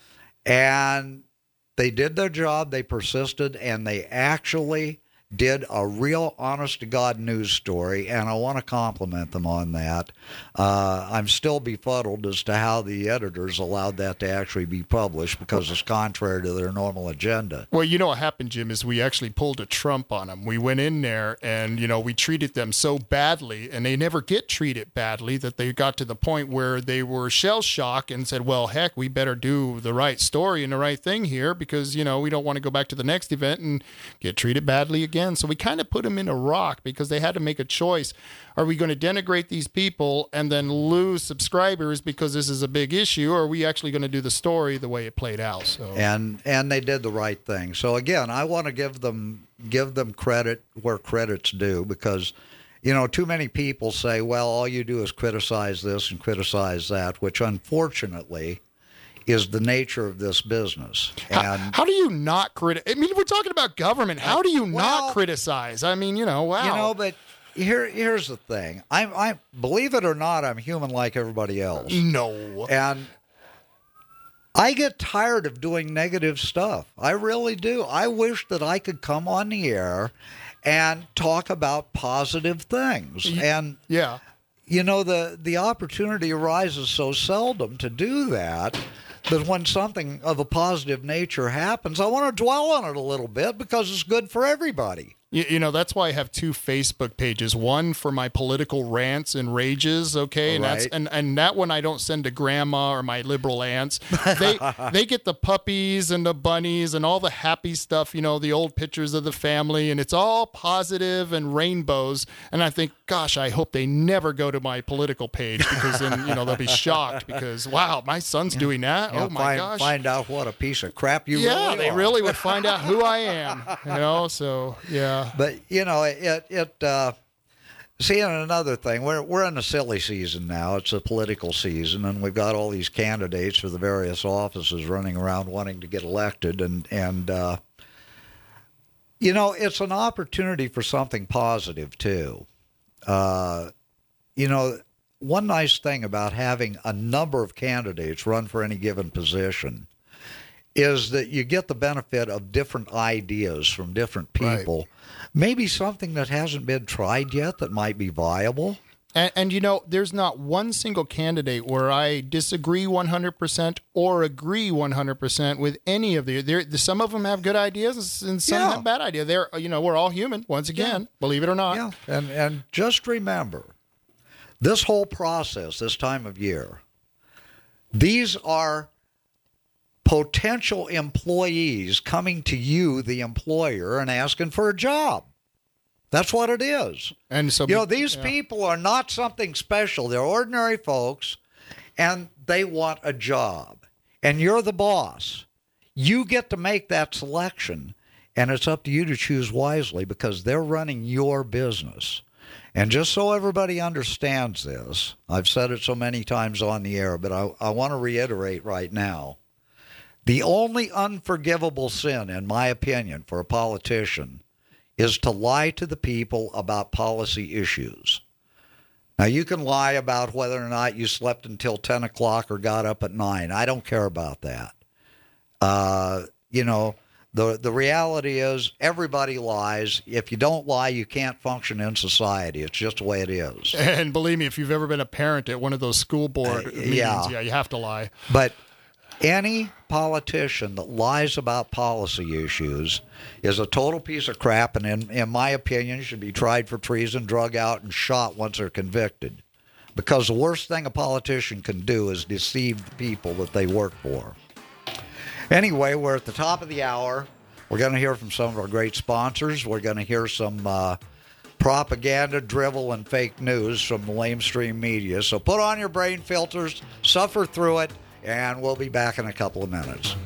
And they did their job, they persisted, and they actually did a real honest-to-God news story, and I want to compliment them on that. I'm still befuddled as to how the editors allowed that to actually be published because it's contrary to their normal agenda. Well, you know what happened, Jim, is we actually pulled a Trump on them. We went in there and, we treated them so badly, and they never get treated badly, that they got to the point where they were shell-shocked and said, well, heck, we better do the right story and the right thing here because, we don't want to go back to the next event and get treated badly again. So we kind of put them in a rock because they had to make a choice. Are we going to denigrate these people and then lose subscribers because this is a big issue, or are we actually going to do the story the way it played out? So and they did the right thing. So again, I want to give them credit where credit's due because too many people say, well, all you do is criticize this and criticize that, which unfortunately is the nature of this business. And how do you not criticize? I mean, we're talking about government. How do you not criticize? I mean, wow. But here's the thing. I believe it or not, I'm human like everybody else. No. And I get tired of doing negative stuff. I really do. I wish that I could come on the air and talk about positive things. And yeah. The opportunity arises so seldom to do that when something of a positive nature happens, I want to dwell on it a little bit because it's good for everybody. That's why I have two Facebook pages. One for my political rants and rages, okay, and right. and that one I don't send to grandma or my liberal aunts. They get the puppies and the bunnies and all the happy stuff, the old pictures of the family, and it's all positive and rainbows. And I think, gosh, I hope they never go to my political page because then they'll be shocked because wow, my son's doing that. Oh my gosh! Find out what a piece of crap you. Yeah, really they are. really would find out who I am. So yeah. But see, and another thing, we're in a silly season now. It's a political season, and we've got all these candidates for the various offices running around wanting to get elected, and it's an opportunity for something positive too. One nice thing about having a number of candidates run for any given position is that you get the benefit of different ideas from different people. Right. Maybe something that hasn't been tried yet that might be viable. And there's not one single candidate where I disagree 100% or agree 100% with any of the. Some of them have good ideas and some have bad ideas. We're all human, once again, believe it or not. Yeah. And just remember, this whole process, this time of year, These are potential employees coming to you, the employer, and asking for a job. That's what it is. And so, these people are not something special. They're ordinary folks, and they want a job. And you're the boss. You get to make that selection, and it's up to you to choose wisely because they're running your business. And just so everybody understands this, I've said it so many times on the air, but I want to reiterate right now. The only unforgivable sin, in my opinion, for a politician is to lie to the people about policy issues. Now, you can lie about whether or not you slept until 10 o'clock or got up at 9. I don't care about that. The reality is everybody lies. If you don't lie, you can't function in society. It's just the way it is. And believe me, if you've ever been a parent at one of those school board meetings, you have to lie. But any politician that lies about policy issues is a total piece of crap, and in my opinion, should be tried for treason, drug out, and shot once they're convicted. Because the worst thing a politician can do is deceive the people that they work for. Anyway, we're at the top of the hour. We're going to hear from some of our great sponsors. We're going to hear some propaganda, drivel, and fake news from the lamestream media. So put on your brain filters, suffer through it, and we'll be back in a couple of minutes.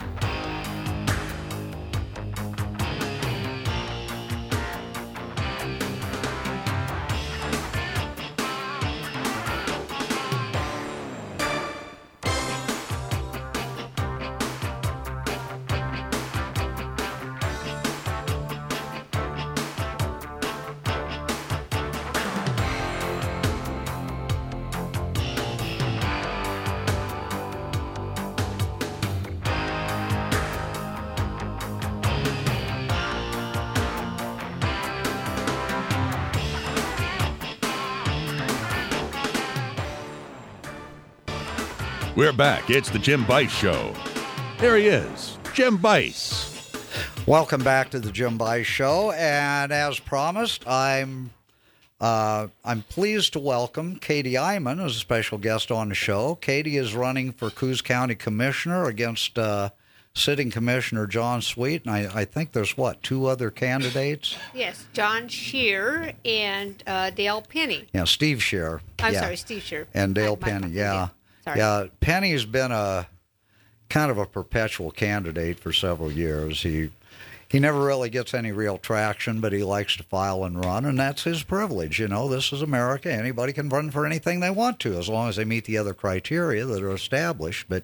We're back. It's the Jim Bice Show. There he is, Jim Bice. Welcome back to the Jim Bice Show. And as promised, I'm pleased to welcome Katie Eyman as a special guest on the show. Katie is running for Coos County Commissioner against sitting Commissioner John Sweet. And I think there's, two other candidates? Yes, John Scheer and Dale Penny. Yeah, Steve Scheer. I'm sorry, Steve Scheer. And Dale Penny, yeah. Sorry. Yeah, Penny's been a kind of a perpetual candidate for several years. He never really gets any real traction, but he likes to file and run, and that's his privilege. This is America. Anybody can run for anything they want to, as long as they meet the other criteria that are established. But,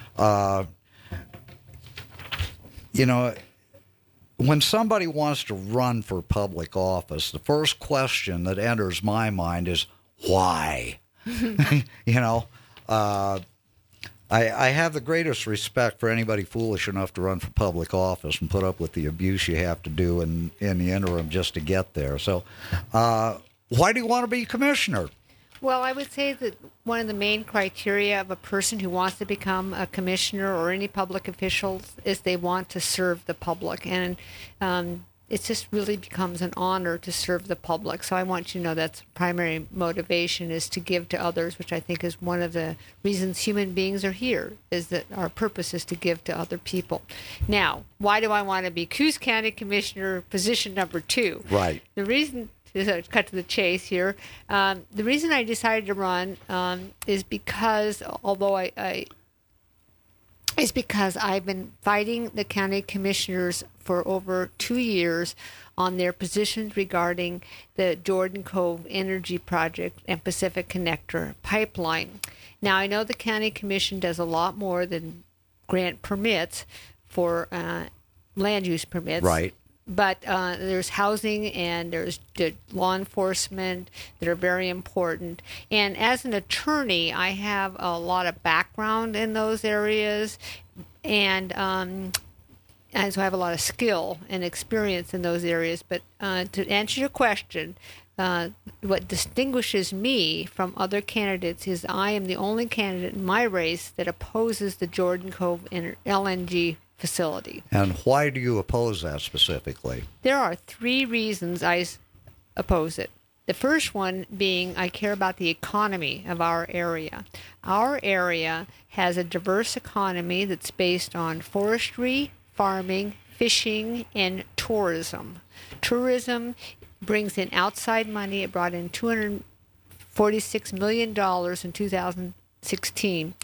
when somebody wants to run for public office, the first question that enters my mind is, why? I have the greatest respect for anybody foolish enough to run for public office and put up with the abuse you have to do in the interim just to get there. So why do you want to be commissioner? Well, I would say that one of the main criteria of a person who wants to become a commissioner or any public officials is they want to serve the public. And it just really becomes an honor to serve the public. So I want you to know that's primary motivation is to give to others, which I think is one of the reasons human beings are here, is that our purpose is to give to other people. Now, why do I want to be Coos County Commissioner, position number 2? Right. The reason, to cut to the chase here, the reason I decided to run is because, although is because I've been fighting the county commissioners for over 2 years on their positions regarding the Jordan Cove Energy Project and Pacific Connector pipeline. Now, I know the county commission does a lot more than grant permits for land use permits. Right. But there's housing and there's law enforcement that are very important. And as an attorney, I have a lot of background in those areas, and so I have a lot of skill and experience in those areas. But to answer your question, what distinguishes me from other candidates is I am the only candidate in my race that opposes the Jordan Cove LNG facility. And why do you oppose that specifically? There are 3 reasons I oppose it. The first one being, I care about the economy of our area. Our area has a diverse economy that's based on forestry, farming, fishing, and tourism. Tourism brings in outside money. It brought in $246 million in 2016.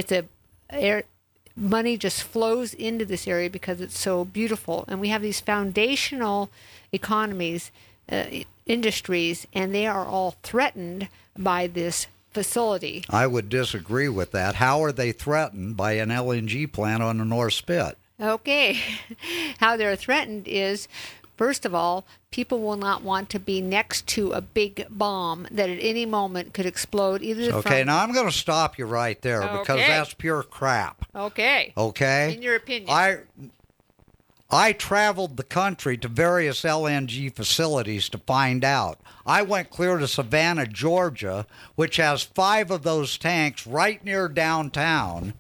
Money just flows into this area because it's so beautiful. And we have these foundational economies, industries, and they are all threatened by this facility. I would disagree with that. How are they threatened by an LNG plant on the North Spit? Okay. How they're threatened is, first of all, people will not want to be next to a big bomb that at any moment could explode. Okay, now I'm going to stop you right there because that's pure crap. Okay. Okay? In your opinion. I traveled the country to various LNG facilities to find out. I went clear to Savannah, Georgia, which has 5 of those tanks right near downtown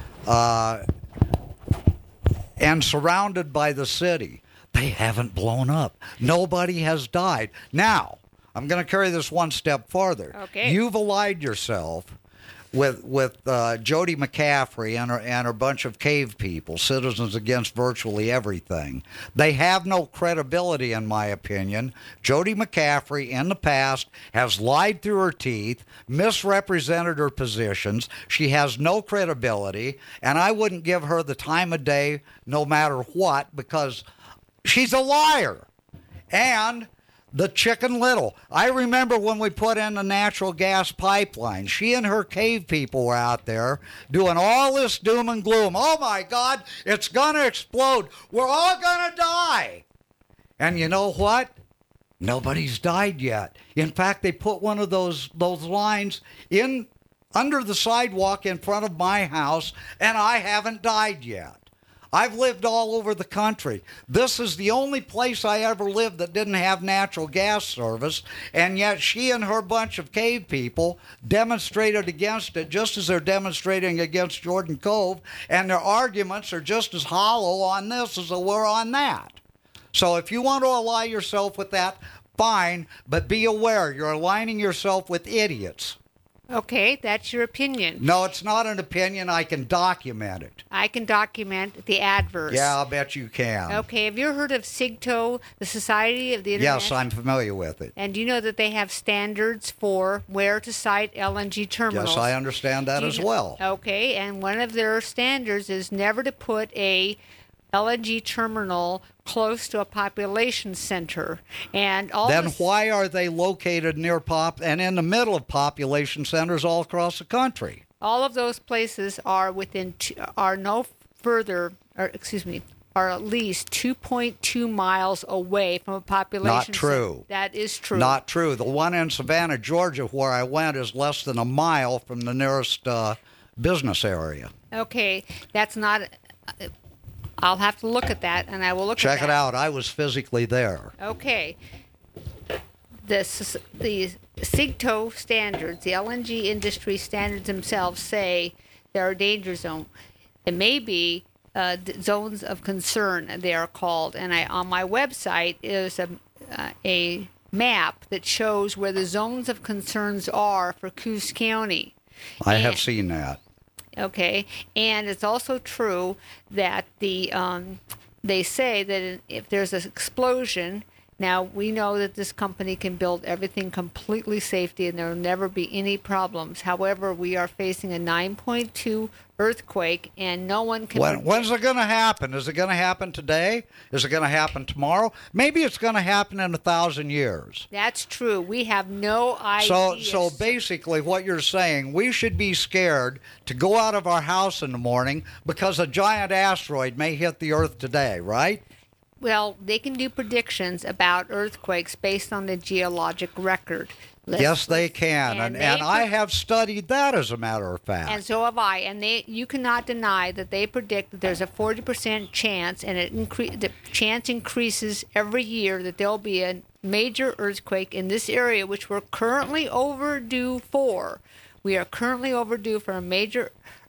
and surrounded by the city. They haven't blown up. Nobody has died. Now, I'm going to carry this one step farther. Okay. You've allied yourself with Jody McCaffrey and her bunch of cave people, Citizens Against Virtually Everything. They have no credibility, in my opinion. Jody McCaffrey, in the past, has lied through her teeth, misrepresented her positions. She has no credibility, and I wouldn't give her the time of day no matter what, because she's a liar. And the Chicken Little. I remember when we put in the natural gas pipeline. She and her cave people were out there doing all this doom and gloom. Oh, my God, it's going to explode. We're all going to die. And you know what? Nobody's died yet. In fact, they put one of those lines in under the sidewalk in front of my house, and I haven't died yet. I've lived all over the country. This is the only place I ever lived that didn't have natural gas service, and yet she and her bunch of cave people demonstrated against it just as they're demonstrating against Jordan Cove, and their arguments are just as hollow on this as they were on that. So if you want to ally yourself with that, fine, but be aware you're aligning yourself with idiots. Okay, that's your opinion. No, it's not an opinion. I can document it. I can document the adverse. Yeah, I'll bet you can. Okay, have you ever heard of SIGTO, the Society of the Internet? Yes, I'm familiar with it. And do you know that they have standards for where to site LNG terminals? Yes, I understand that as well. Okay, and one of their standards is never to put a LNG terminal close to a population center. And all then why are they located near and in the middle of population centers all across the country? All of those places are are at least 2.2 miles away from a population Not true. center. That is true. Not true. The one in Savannah, Georgia, where I went, is less than a mile from the nearest business area. Okay, that's not. I'll have to look at that, and I will look at that. Check it out. I was physically there. Okay. The SIGTO standards, the LNG industry standards themselves say there are danger zones. It may be zones of concern, they are called. And on my website is a map that shows where the zones of concerns are for Coos County. I have seen that. Okay, and it's also true that they say that if there's an explosion, now we know that this company can build everything completely safety and there will never be any problems. However, we are facing a 9.2 earthquake and no one can... When's it going to happen? Is it going to happen today? Is it going to happen tomorrow? Maybe it's going to happen in 1,000 years. That's true. We have no idea. So basically what you're saying, we should be scared to go out of our house in the morning because a giant asteroid may hit the Earth today, right? Well, they can do predictions about earthquakes based on the geologic record. Yes, they can, and I have studied that, as a matter of fact. And so have I. And you cannot deny that they predict that there's a 40% chance, and the chance increases every year that there'll be a major earthquake in this area, which we're currently overdue for. We are currently overdue for a major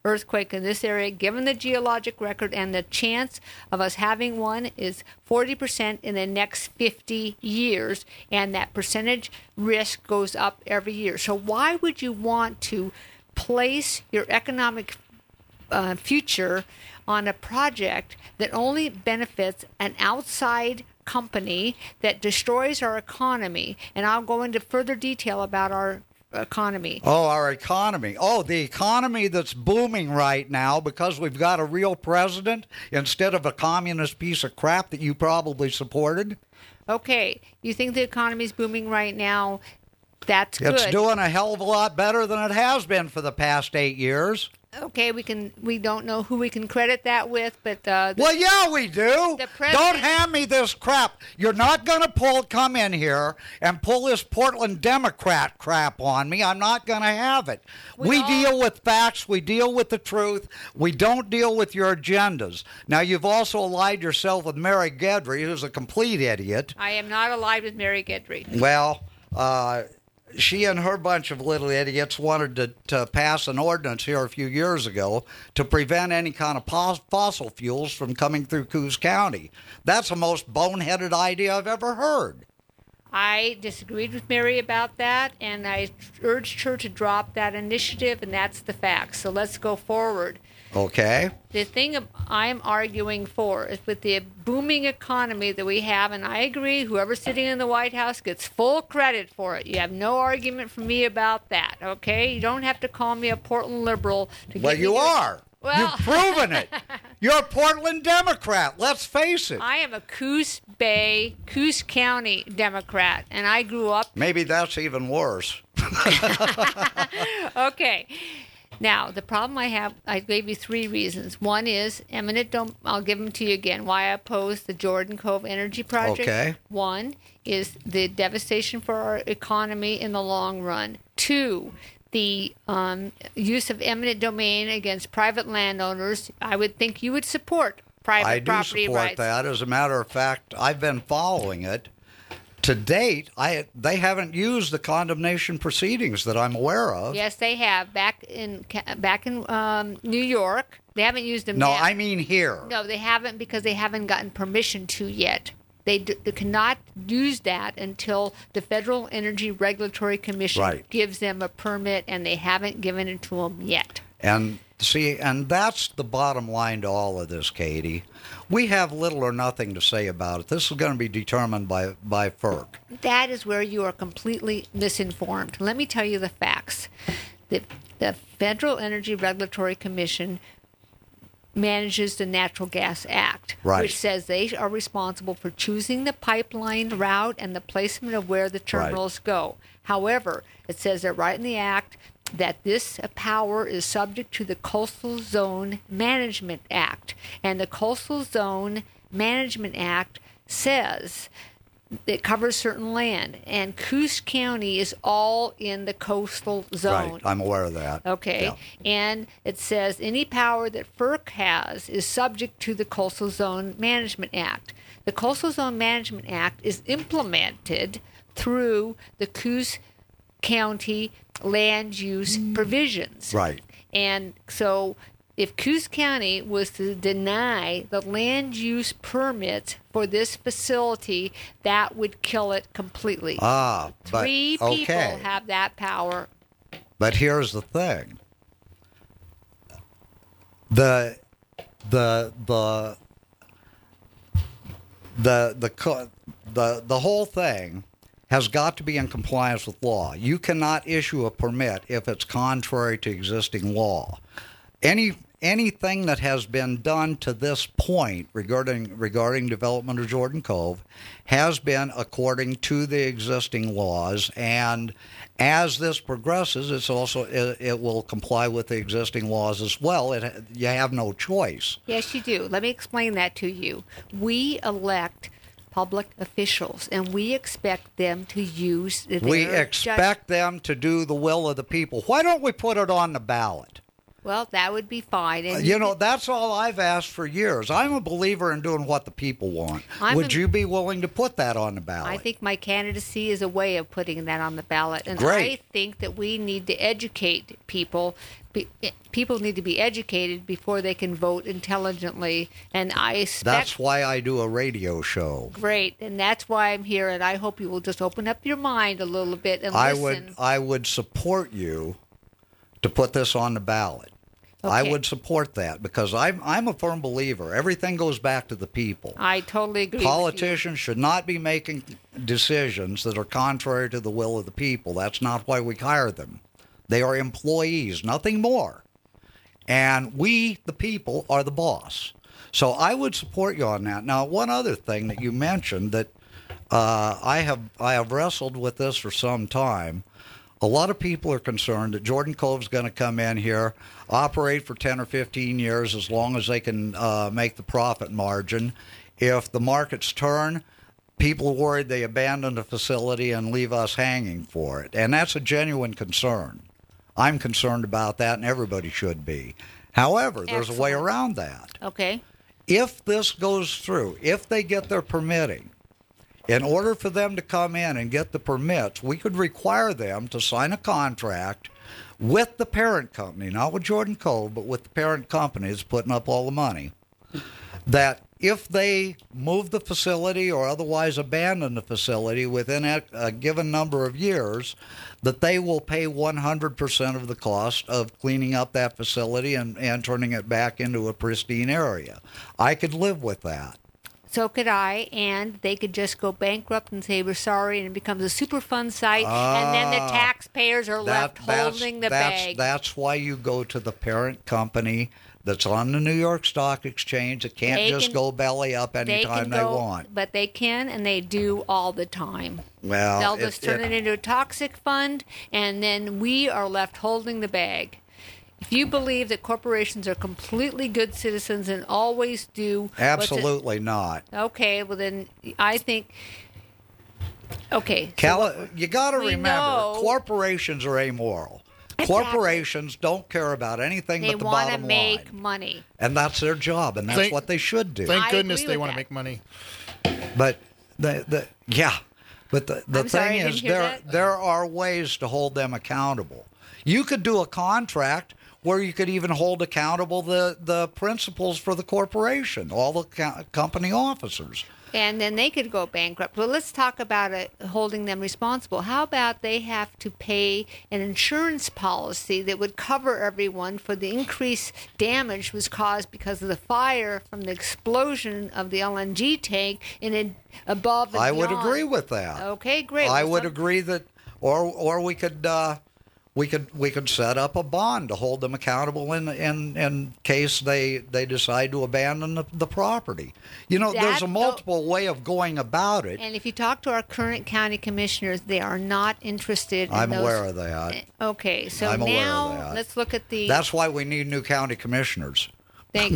earthquake in this area, given the geologic record, and the chance of us having one is 40% in the next 50 years, and that percentage risk goes up every year. So why would you want to place your economic future on a project that only benefits an outside company that destroys our economy? And I'll go into further detail about our economy. Oh, our economy. Oh, the economy that's booming right now because we've got a real president instead of a communist piece of crap that you probably supported. Okay, you think the economy's booming right now? That's good. It's doing a hell of a lot better than it has been for the past 8 years. Okay, we don't know who we can credit that with, but well, yeah, we do. Don't hand me this crap. You're not going to come in here and pull this Portland Democrat crap on me. I'm not going to have it. We deal with facts. We deal with the truth. We don't deal with your agendas. Now, you've also allied yourself with Mary Guidry, who's a complete idiot. I am not allied with Mary Guidry. Well, she and her bunch of little idiots wanted to pass an ordinance here a few years ago to prevent any kind of fossil fuels from coming through Coos County. That's the most boneheaded idea I've ever heard. I disagreed with Mary about that, and I urged her to drop that initiative, and that's the fact. So let's go forward. Okay. The thing I'm arguing for is with the booming economy that we have, and I agree, whoever's sitting in the White House gets full credit for it. You have no argument from me about that, okay? You don't have to call me a Portland liberal to get Well, you are. Well, you've proven it. You're a Portland Democrat. Let's face it. I am a Coos County Democrat, and I grew up... Maybe that's even worse. Okay. Now, the problem I have, I gave you 3 reasons. One is I'll give them to you again, why I oppose the Jordan Cove Energy Project. Okay. 1 is the devastation for our economy in the long run. 2, the use of eminent domain against private landowners. I would think you would support private property rights. I do support that. As a matter of fact, I've been following it. To date, they haven't used the condemnation proceedings that I'm aware of. Yes, they have. Back in New York, they haven't used them. No, yet. I mean here. No, they haven't because they haven't gotten permission to yet. They cannot use that until the Federal Energy Regulatory Commission gives them a permit, and they haven't given it to them yet. And see, and that's the bottom line to all of this, Katie. We have little or nothing to say about it. This is going to be determined by FERC. That is where you are completely misinformed. Let me tell you the facts. The Federal Energy Regulatory Commission manages the Natural Gas Act, which says they are responsible for choosing the pipeline route and the placement of where the terminals go. However, it says that right in the Act that this power is subject to the Coastal Zone Management Act. And the Coastal Zone Management Act says it covers certain land. And Coos County is all in the coastal zone. Right, I'm aware of that. Okay. Yeah. And it says any power that FERC has is subject to the Coastal Zone Management Act. The Coastal Zone Management Act is implemented through the Coos County land use provisions. Right. And so if Coos County was to deny the land use permits for this facility, that would kill it completely. But 3 people have that power. But here's the thing. The whole thing has got to be in compliance with law. You cannot issue a permit if it's contrary to existing law. Anything that has been done to this point regarding development of Jordan Cove has been according to the existing laws, and as this progresses, it will comply with the existing laws as well. You have no choice. Yes, you do. Let me explain that to you. We elect public officials, and we expect them to use their We expect them to do the will of the people. Why don't we put it on the ballot? Well, that would be fine. And That's all I've asked for years. I'm a believer in doing what the people want. Would you be willing to put that on the ballot? I think my candidacy is a way of putting that on the ballot. And Great. I think that we need to educate people. People need to be educated before they can vote intelligently. And I expect... That's why I do a radio show. Great. And that's why I'm here. And I hope you will just open up your mind a little bit and listen. I would support you to put this on the ballot. Okay. I would support that because I'm a firm believer. Everything goes back to the people. I totally agree. Politicians should not be making decisions that are contrary to the will of the people. That's not why we hire them. They are employees, nothing more. And we, the people, are the boss. So I would support you on that. Now, one other thing that you mentioned that I have wrestled with this for some time. A lot of people are concerned that Jordan Cove's going to come in here, operate for 10 or 15 years as long as they can make the profit margin. If the markets turn, people are worried they abandon the facility and leave us hanging for it. And that's a genuine concern. I'm concerned about that, and everybody should be. However, there's a way around that. Okay. If this goes through, if they get their permitting, in order for them to come in and get the permits, we could require them to sign a contract with the parent company, not with Jordan Cove, but with the parent company that's putting up all the money, that if they move the facility or otherwise abandon the facility within a given number of years, that they will pay 100% of the cost of cleaning up that facility and turning it back into a pristine area. I could live with that. So could I, and they could just go bankrupt and say we're sorry, and it becomes a Superfund site, and then the taxpayers are left holding the bag. That's why you go to the parent company that's on the New York Stock Exchange. It can't just go belly up anytime they want. But they can, and they do all the time. Well, they'll just turn it into a toxic fund, and then we are left holding the bag. If you believe that corporations are completely good citizens and always do... Absolutely not. Okay, well then I think... Okay. You got to remember, corporations are amoral. Exactly. Corporations don't care about anything but the bottom line. They want to make money. And that's their job, and that's what they should do. Thank goodness they want to make money. But the thing is, there are ways to hold them accountable. You could do a contract where you could even hold accountable the principals for the corporation, all the company officers. And then they could go bankrupt. Well, let's talk about holding them responsible. How about they have to pay an insurance policy that would cover everyone for the increased damage was caused because of the fire from the explosion of the LNG tank above and beyond. I would agree with that. Okay, great. I would agree that, or we could... We could set up a bond to hold them accountable in case they decide to abandon the property. There's a multiple way of going about it. And if you talk to our current county commissioners, they are not interested in I'm aware of that. Okay, so now let's look at the... That's why we need new county commissioners. Thank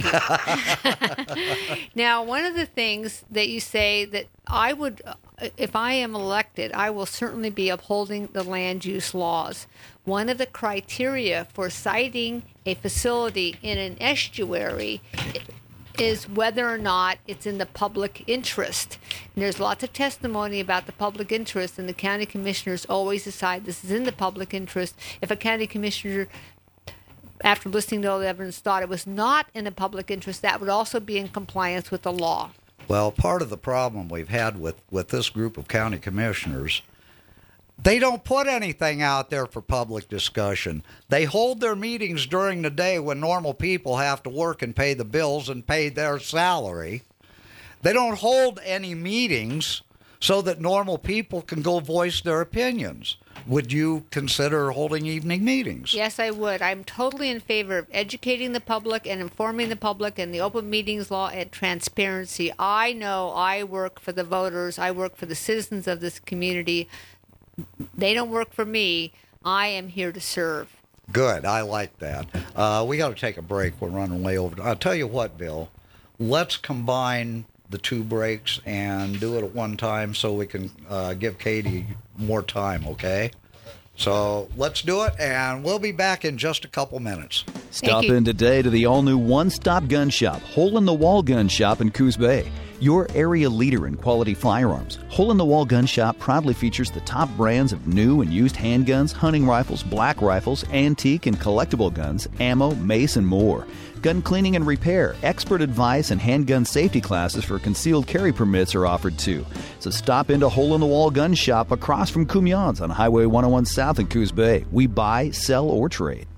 you. Now, one of the things that you say that I would, if I am elected, I will certainly be upholding the land use laws. One of the criteria for siting a facility in an estuary is whether or not it's in the public interest. And there's lots of testimony about the public interest, and the county commissioners always decide this is in the public interest. If a county commissioner, after listening to all the evidence, thought it was not in the public interest, that would also be in compliance with the law. Well, part of the problem we've had with this group of county commissioners, they don't put anything out there for public discussion. They hold their meetings during the day when normal people have to work and pay the bills and pay their salary. They don't hold any meetings so that normal people can go voice their opinions. Would you consider holding evening meetings? Yes, I would. I'm totally in favor of educating the public and informing the public and the open meetings law and transparency. I know I work for the voters. I work for the citizens of this community. They don't work for me. I am here to serve. Good. I like that. We got to take a break. We're running way over. I'll tell you what, Bill. Let's combine the two breaks and do it at one time so we can give Katie more time, okay? So let's do it, and we'll be back in just a couple minutes. Stop in today to the all-new one-stop gun shop, Hole in the Wall Gun Shop in Coos Bay. Your area leader in quality firearms. Hole in the Wall Gun Shop proudly features the top brands of new and used handguns, hunting rifles, black rifles, antique and collectible guns, ammo, mace, and more. Gun cleaning and repair, expert advice, and handgun safety classes for concealed carry permits are offered too. So stop into Hole in the Wall Gun Shop across from Cumyons on Highway 101 South in Coos Bay. We buy, sell, or trade.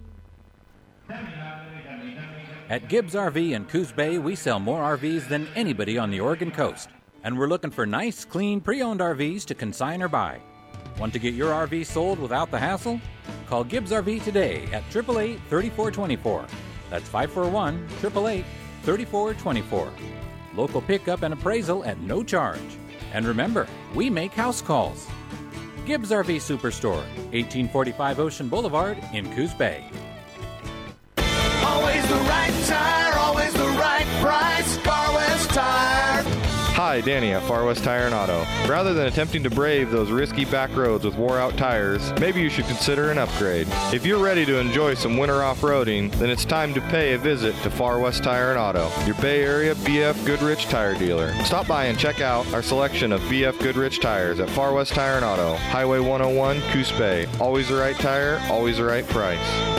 At Gibbs RV in Coos Bay, we sell more RVs than anybody on the Oregon coast. And we're looking for nice, clean, pre-owned RVs to consign or buy. Want to get your RV sold without the hassle? Call Gibbs RV today at 888-3424. That's 541-888-3424. Local pickup and appraisal at no charge. And remember, we make house calls. Gibbs RV Superstore, 1845 Ocean Boulevard in Coos Bay. Always the right tire, always the right price. Far West Tire. Hi, Danny at Far West Tire and Auto. Rather than attempting to brave those risky back roads with wore-out tires, maybe you should consider an upgrade. If you're ready to enjoy some winter off-roading, then it's time to pay a visit to Far West Tire and Auto, your Bay Area BF Goodrich tire dealer. Stop by and check out our selection of BF Goodrich tires at Far West Tire and Auto, Highway 101, Coos Bay. Always the right tire, always the right price.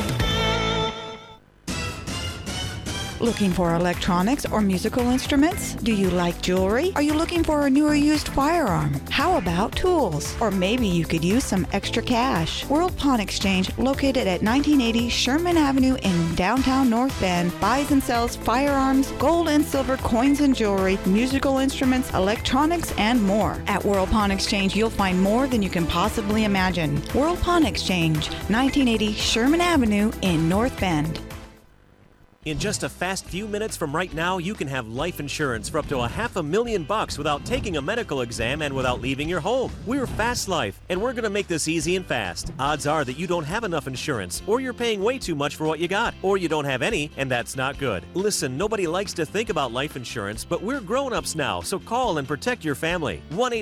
Looking for electronics or musical instruments? Do you like jewelry? Are you looking for a new or used firearm? How about tools? Or maybe you could use some extra cash. World Pawn Exchange, located at 1980 Sherman Avenue in downtown North Bend, buys and sells firearms, gold and silver coins and jewelry, musical instruments, electronics, and more. At World Pawn Exchange, you'll find more than you can possibly imagine. World Pawn Exchange, 1980 Sherman Avenue in North Bend. In just a fast few minutes from right now, you can have life insurance for up to $500,000 without taking a medical exam and without leaving your home. We're Fast Life, and we're going to make this easy and fast. Odds are that you don't have enough insurance, or you're paying way too much for what you got, or you don't have any, and that's not good. Listen, nobody likes to think about life insurance, but we're grown-ups now, so call and protect your family.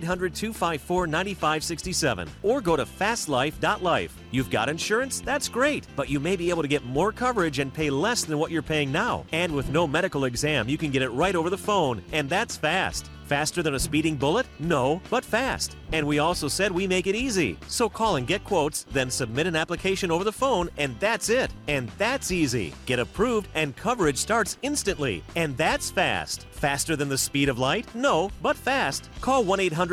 1-800-254-9567, or go to fastlife.life. You've got insurance? That's great, but you may be able to get more coverage and pay less than what you're paying now. And with no medical exam, you can get it right over the phone, and that's fast. Faster than a speeding bullet? No, but fast. And we also said we make it easy. So call and get quotes, then submit an application over the phone, and that's it. And that's easy. Get approved, and coverage starts instantly. And that's fast. Faster than the speed of light? No, but fast. Call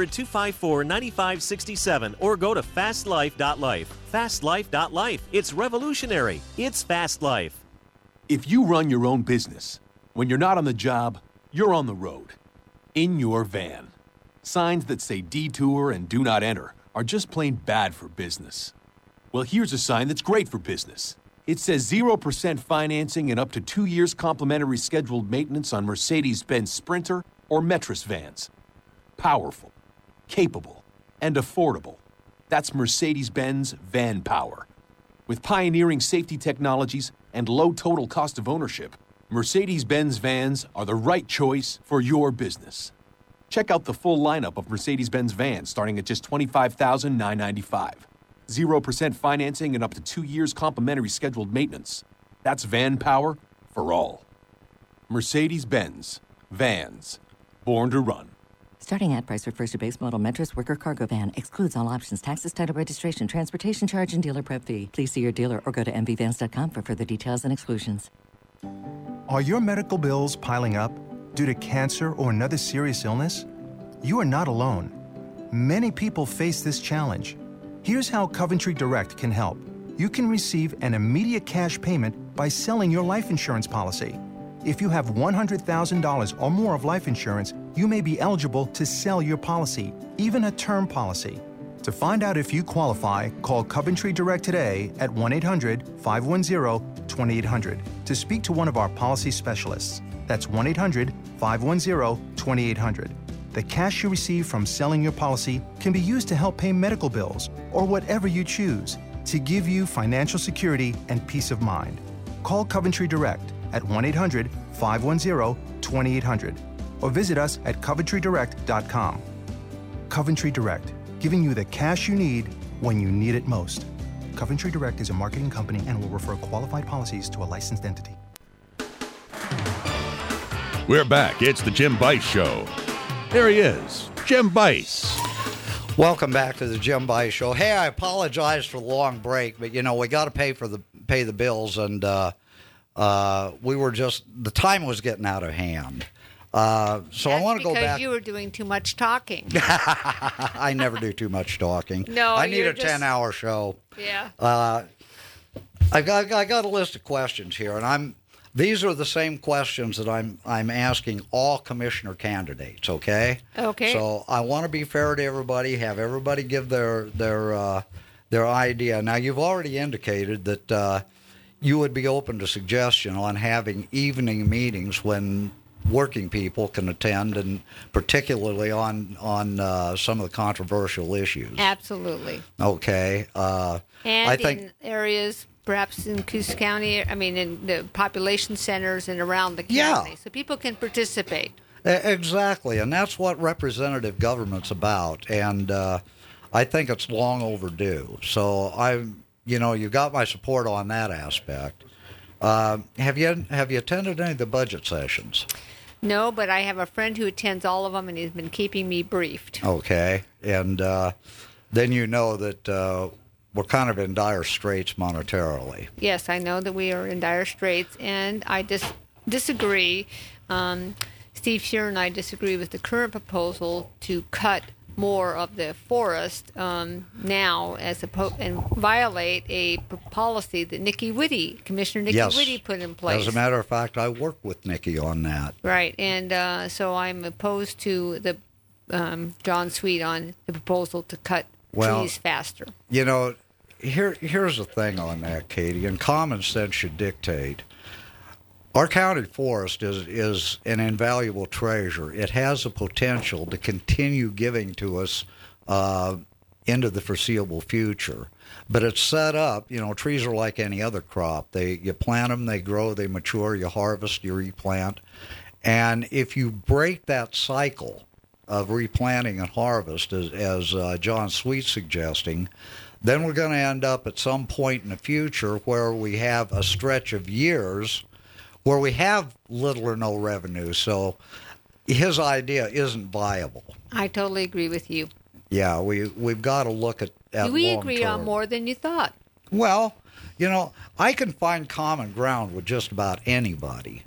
1-800-254-9567 or go to fastlife.life. Fastlife.life. It's revolutionary. It's Fast Life. If you run your own business, when you're not on the job, you're on the road. In your van. Signs that say detour and do not enter are just plain bad for business. Well, here's a sign that's great for business. It says 0% financing and up to 2 years complimentary scheduled maintenance on Mercedes-Benz Sprinter or Metris vans. Powerful, capable, and affordable. That's Mercedes-Benz Van Power. With pioneering safety technologies and low total cost of ownership, Mercedes-Benz vans are the right choice for your business. Check out the full lineup of Mercedes-Benz vans starting at just $25,995. 0% financing and up to 2 years complimentary scheduled maintenance. That's van power for all. Mercedes-Benz. Vans. Born to run. Starting at price refers to base model Metris worker cargo van. Excludes all options, taxes, title, registration, transportation charge, and dealer prep fee. Please see your dealer or go to mvvans.com for further details and exclusions. Are your medical bills piling up due to cancer or another serious illness? You are not alone. Many people face this challenge. Here's how Coventry Direct can help. You can receive an immediate cash payment by selling your life insurance policy. If you have $100,000 or more of life insurance, you may be eligible to sell your policy, even a term policy. To find out if you qualify, call Coventry Direct today at 1-800-510-2800 to speak to one of our policy specialists. That's 1-800-510-2800. The cash you receive from selling your policy can be used to help pay medical bills or whatever you choose to give you financial security and peace of mind. Call Coventry Direct at 1-800-510-2800 or visit us at coventrydirect.com. Coventry Direct, giving you the cash you need when you need it most. Coventry Direct is a marketing company and will refer qualified policies to a licensed entity. We're back. It's the Jim Bice Show. There he is, Jim Bice. Welcome back to the Jim Bice Show. Hey, I apologize for the long break, but we got to pay the bills, and we were the time was getting out of hand. So I want to go back. Because you were doing too much talking. I never do too much talking. No, I need a 10-hour show. Yeah. I got a list of questions here, and these are the same questions that I'm asking all commissioner candidates. Okay. Okay. So I want to be fair to everybody. Have everybody give their idea. Now you've already indicated that you would be open to suggestion on having evening meetings when working people can attend, and particularly on some of the controversial issues. Absolutely. Okay. And I think in areas, perhaps in Coos County, in the population centers and around the county, so people can participate. Exactly, and that's what representative government's about, and I think it's long overdue. So you got my support on that aspect. Have you attended any of the budget sessions? No, but I have a friend who attends all of them, and he's been keeping me briefed. Okay, and then you know that we're kind of in dire straits monetarily. Yes, I know that we are in dire straits, and I disagree. Steve Shear and I disagree with the current proposal to cut more of the forest now and violate a policy that Commissioner Nikki Whitty put in place. As a matter of fact, I worked with Nikki on that. Right, and so I'm opposed to the John Sweet on the proposal to cut trees faster. Here's the thing on that, Katie, and common sense should dictate. Our county forest is an invaluable treasure. It has the potential to continue giving to us into the foreseeable future. But it's set up, trees are like any other crop. You plant them, they grow, they mature, you harvest, you replant. And if you break that cycle of replanting and harvest, as John Sweet's suggesting, then we're going to end up at some point in the future where we have a stretch of years where we have little or no revenue. So his idea isn't viable. I totally agree with you. Yeah, we've got to look at we long agree term. on more than you thought. Well, I can find common ground with just about anybody.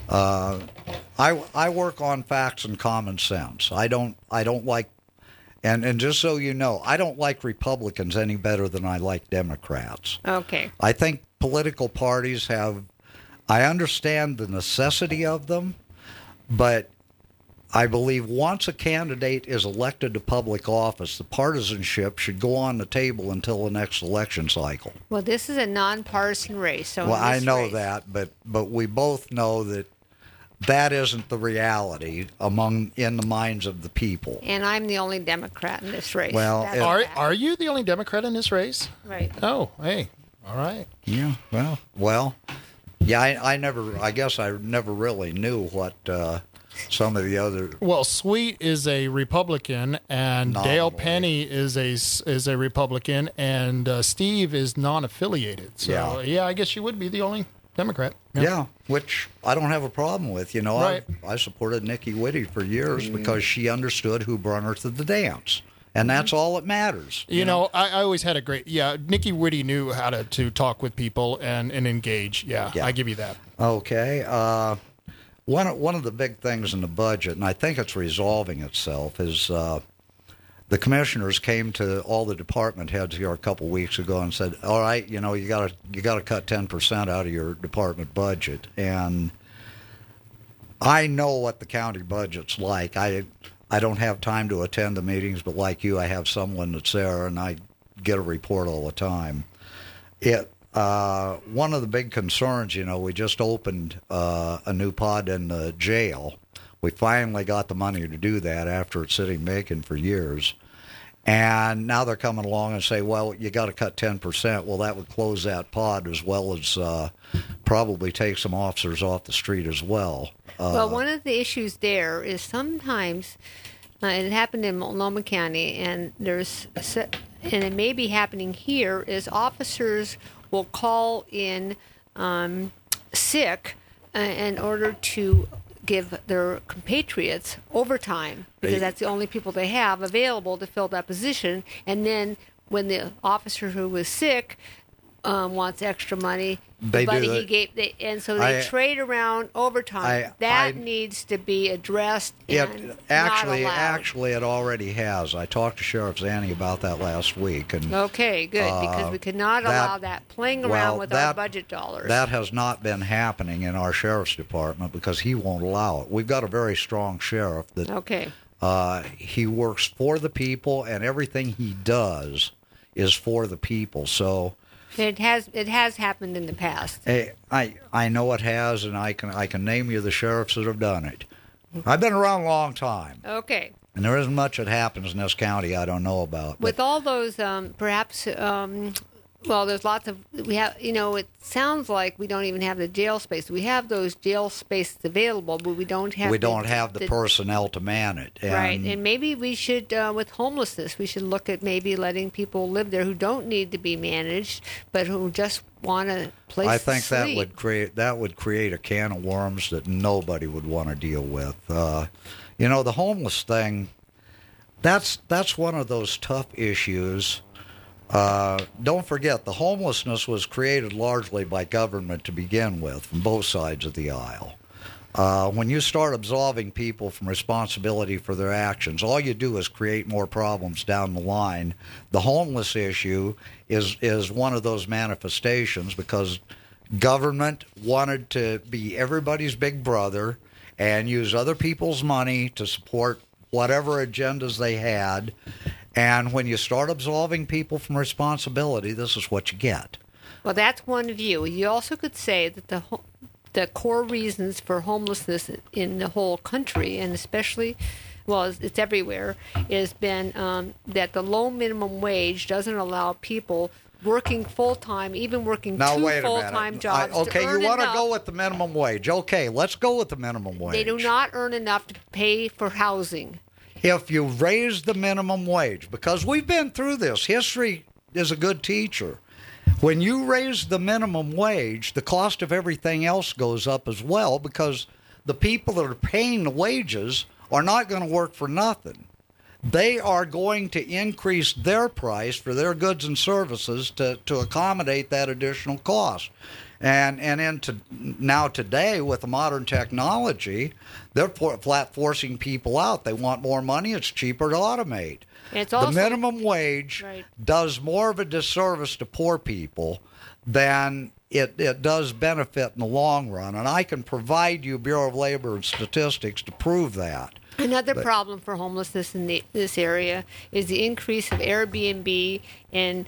I work on facts and common sense. I don't like, and just so you know, I don't like Republicans any better than I like Democrats. Okay. I think political parties I understand the necessity of them, but I believe once a candidate is elected to public office, the partisanship should go on the table until the next election cycle. Well, this is a nonpartisan race. So I know that, but we both know that isn't the reality in the minds of the people. And I'm the only Democrat in this race. Well, are you the only Democrat in this race? Right. Oh, hey, all right. Yeah. Well. Yeah, I guess I never really knew what some of the other. Well, Sweet is a Republican, and Dale Penny is a Republican, and Steve is non-affiliated. So yeah, I guess you would be the only Democrat. Yeah, which I don't have a problem with. Right. I supported Nikki Whitty for years because she understood who brought her to the dance. And that's all that matters. I always had a great, Nikki Whitty knew how to talk with people and engage. Yeah, I give you that. Okay. One of the big things in the budget, and I think it's resolving itself, is the commissioners came to all the department heads here a couple weeks ago and said, all right, you got to cut 10% out of your department budget. And I know what the county budget's like. I don't have time to attend the meetings, but like you, I have someone that's there, and I get a report all the time. One of the big concerns, we just opened a new pod in the jail. We finally got the money to do that after it's sitting vacant for years. And now they're coming along and say, well, you got to cut 10%. Well, that would close that pod as well as probably take some officers off the street as well. Well, one of the issues there is sometimes, it happened in Multnomah County, and there's and it may be happening here, is officers will call in sick in order to give their compatriots overtime, because that's the only people they have available to fill that position. And then when the officer who was sick wants extra money, they trade around overtime. That needs to be addressed. Actually, it already has. I talked to Sheriff Zanni about that last week. And okay, good, because we could not allow that playing around with our budget dollars. That has not been happening in our sheriff's department because he won't allow it. We've got a very strong sheriff that he works for the people, and everything he does is for the people. So. It has happened in the past. I know it has, and I can name you the sheriffs that have done it. I've been around a long time. Okay. And there isn't much that happens in this county I don't know about. With all those, there's lots of, we have, it sounds like we don't even have the jail space. We have those jail spaces available, but we don't have the personnel to man it. Right, and maybe we should, with homelessness, we should look at maybe letting people live there who don't need to be managed, but who just want a place to sleep. I think that would create a can of worms that nobody would want to deal with. The homeless thing, that's one of those tough issues. Don't forget, the homelessness was created largely by government to begin with, from both sides of the aisle. When you start absolving people from responsibility for their actions, all you do is create more problems down the line. The homeless issue is one of those manifestations because government wanted to be everybody's big brother and use other people's money to support whatever agendas they had. And when you start absolving people from responsibility, this is what you get. Well, that's one view. You also could say that the core reasons for homelessness in the whole country, and especially, it's everywhere, has been that the low minimum wage doesn't allow people working full-time, even working two full-time jobs. You want to go with the minimum wage. Okay, let's go with the minimum wage. They do not earn enough to pay for housing. If you raise the minimum wage, because we've been through this, history is a good teacher. When you raise the minimum wage, the cost of everything else goes up as well because the people that are paying the wages are not going to work for nothing. They are going to increase their price for their goods and services to accommodate that additional cost. And now today, with the modern technology, they're flat forcing people out. They want more money. It's cheaper to automate. The minimum wage does more of a disservice to poor people than it does benefit in the long run. And I can provide you Bureau of Labor and statistics to prove that. Another problem for homelessness in this area is the increase of Airbnb and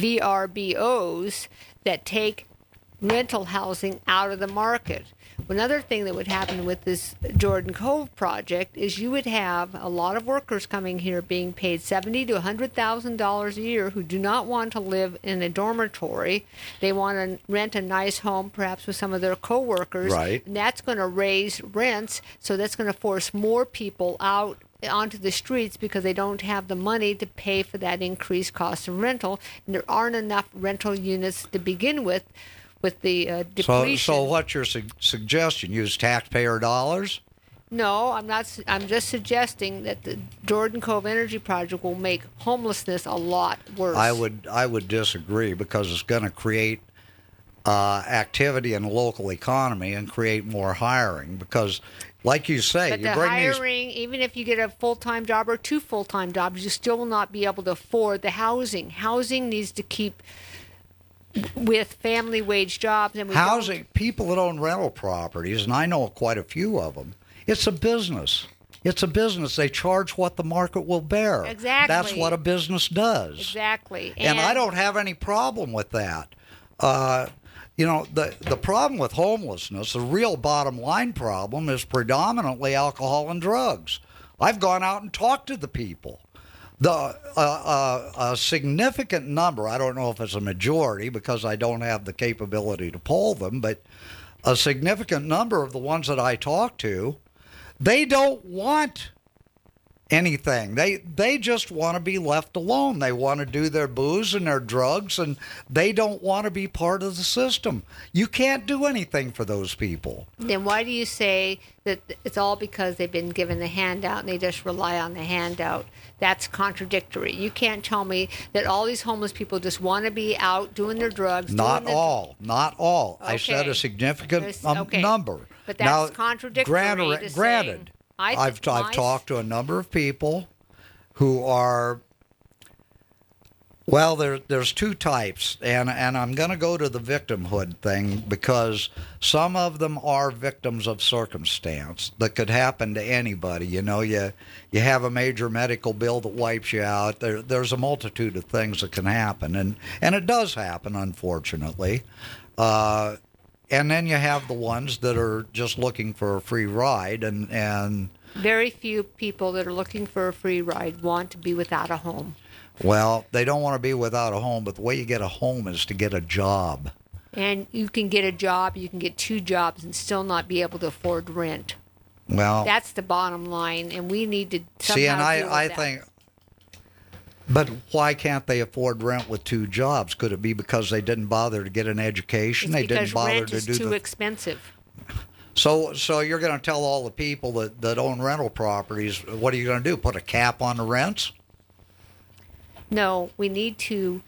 VRBOs that take rental housing out of the market. Another thing that would happen with this Jordan Cove project is you would have a lot of workers coming here being paid $70,000 to $100,000 a year who do not want to live in a dormitory. They want to rent a nice home, perhaps with some of their coworkers. Right. And that's going to raise rents, so that's going to force more people out onto the streets because they don't have the money to pay for that increased cost of rental. And there aren't enough rental units to begin with the depletion. So what's your suggestion? Use taxpayer dollars? No, I'm not. I'm just suggesting that the Jordan Cove Energy Project will make homelessness a lot worse. I would disagree because it's going to create activity in the local economy and create more hiring because, like you say, but hiring, even if you get a full-time job or two full-time jobs, you still will not be able to afford the housing. Housing needs to keep with family wage jobs. And people that own rental properties, and I know quite a few of them, it's a business. It's a business. They charge what the market will bear. Exactly. That's what a business does. Exactly. And I don't have any problem with that. The problem with homelessness, the real bottom line problem, is predominantly alcohol and drugs. I've gone out and talked to the people. A significant number, I don't know if it's a majority because I don't have the capability to poll them, but a significant number of the ones that I talk to, they don't want anything. They just want to be left alone. They want to do their booze and their drugs, and they don't want to be part of the system. You can't do anything for those people. Then why do you say that it's all because they've been given the handout and they just rely on the handout? That's contradictory. You can't tell me that all these homeless people just want to be out doing their drugs. Not all. Okay. I said a significant number. But that's contradictory. Granted. I've talked to a number of people who are, well, there's two types, and I'm going to go to the victimhood thing because some of them are victims of circumstance that could happen to anybody. You know, you have a major medical bill that wipes you out. There's a multitude of things that can happen, and it does happen, unfortunately. And then you have the ones that are just looking for a free ride, and very few people that are looking for a free ride want to be without a home. Well, they don't want to be without a home, but the way you get a home is to get a job. And you can get a job, you can get 2 jobs and still not be able to afford rent. Well, that's the bottom line, and we need to somehow see. And I that. think. But why can't they afford rent with 2 jobs? Could it be because they didn't bother to get an education? It's they didn't bother rent to is do too expensive. So you're going to tell all the people that own rental properties, what are you going to do? Put a cap on the rents? No, we need to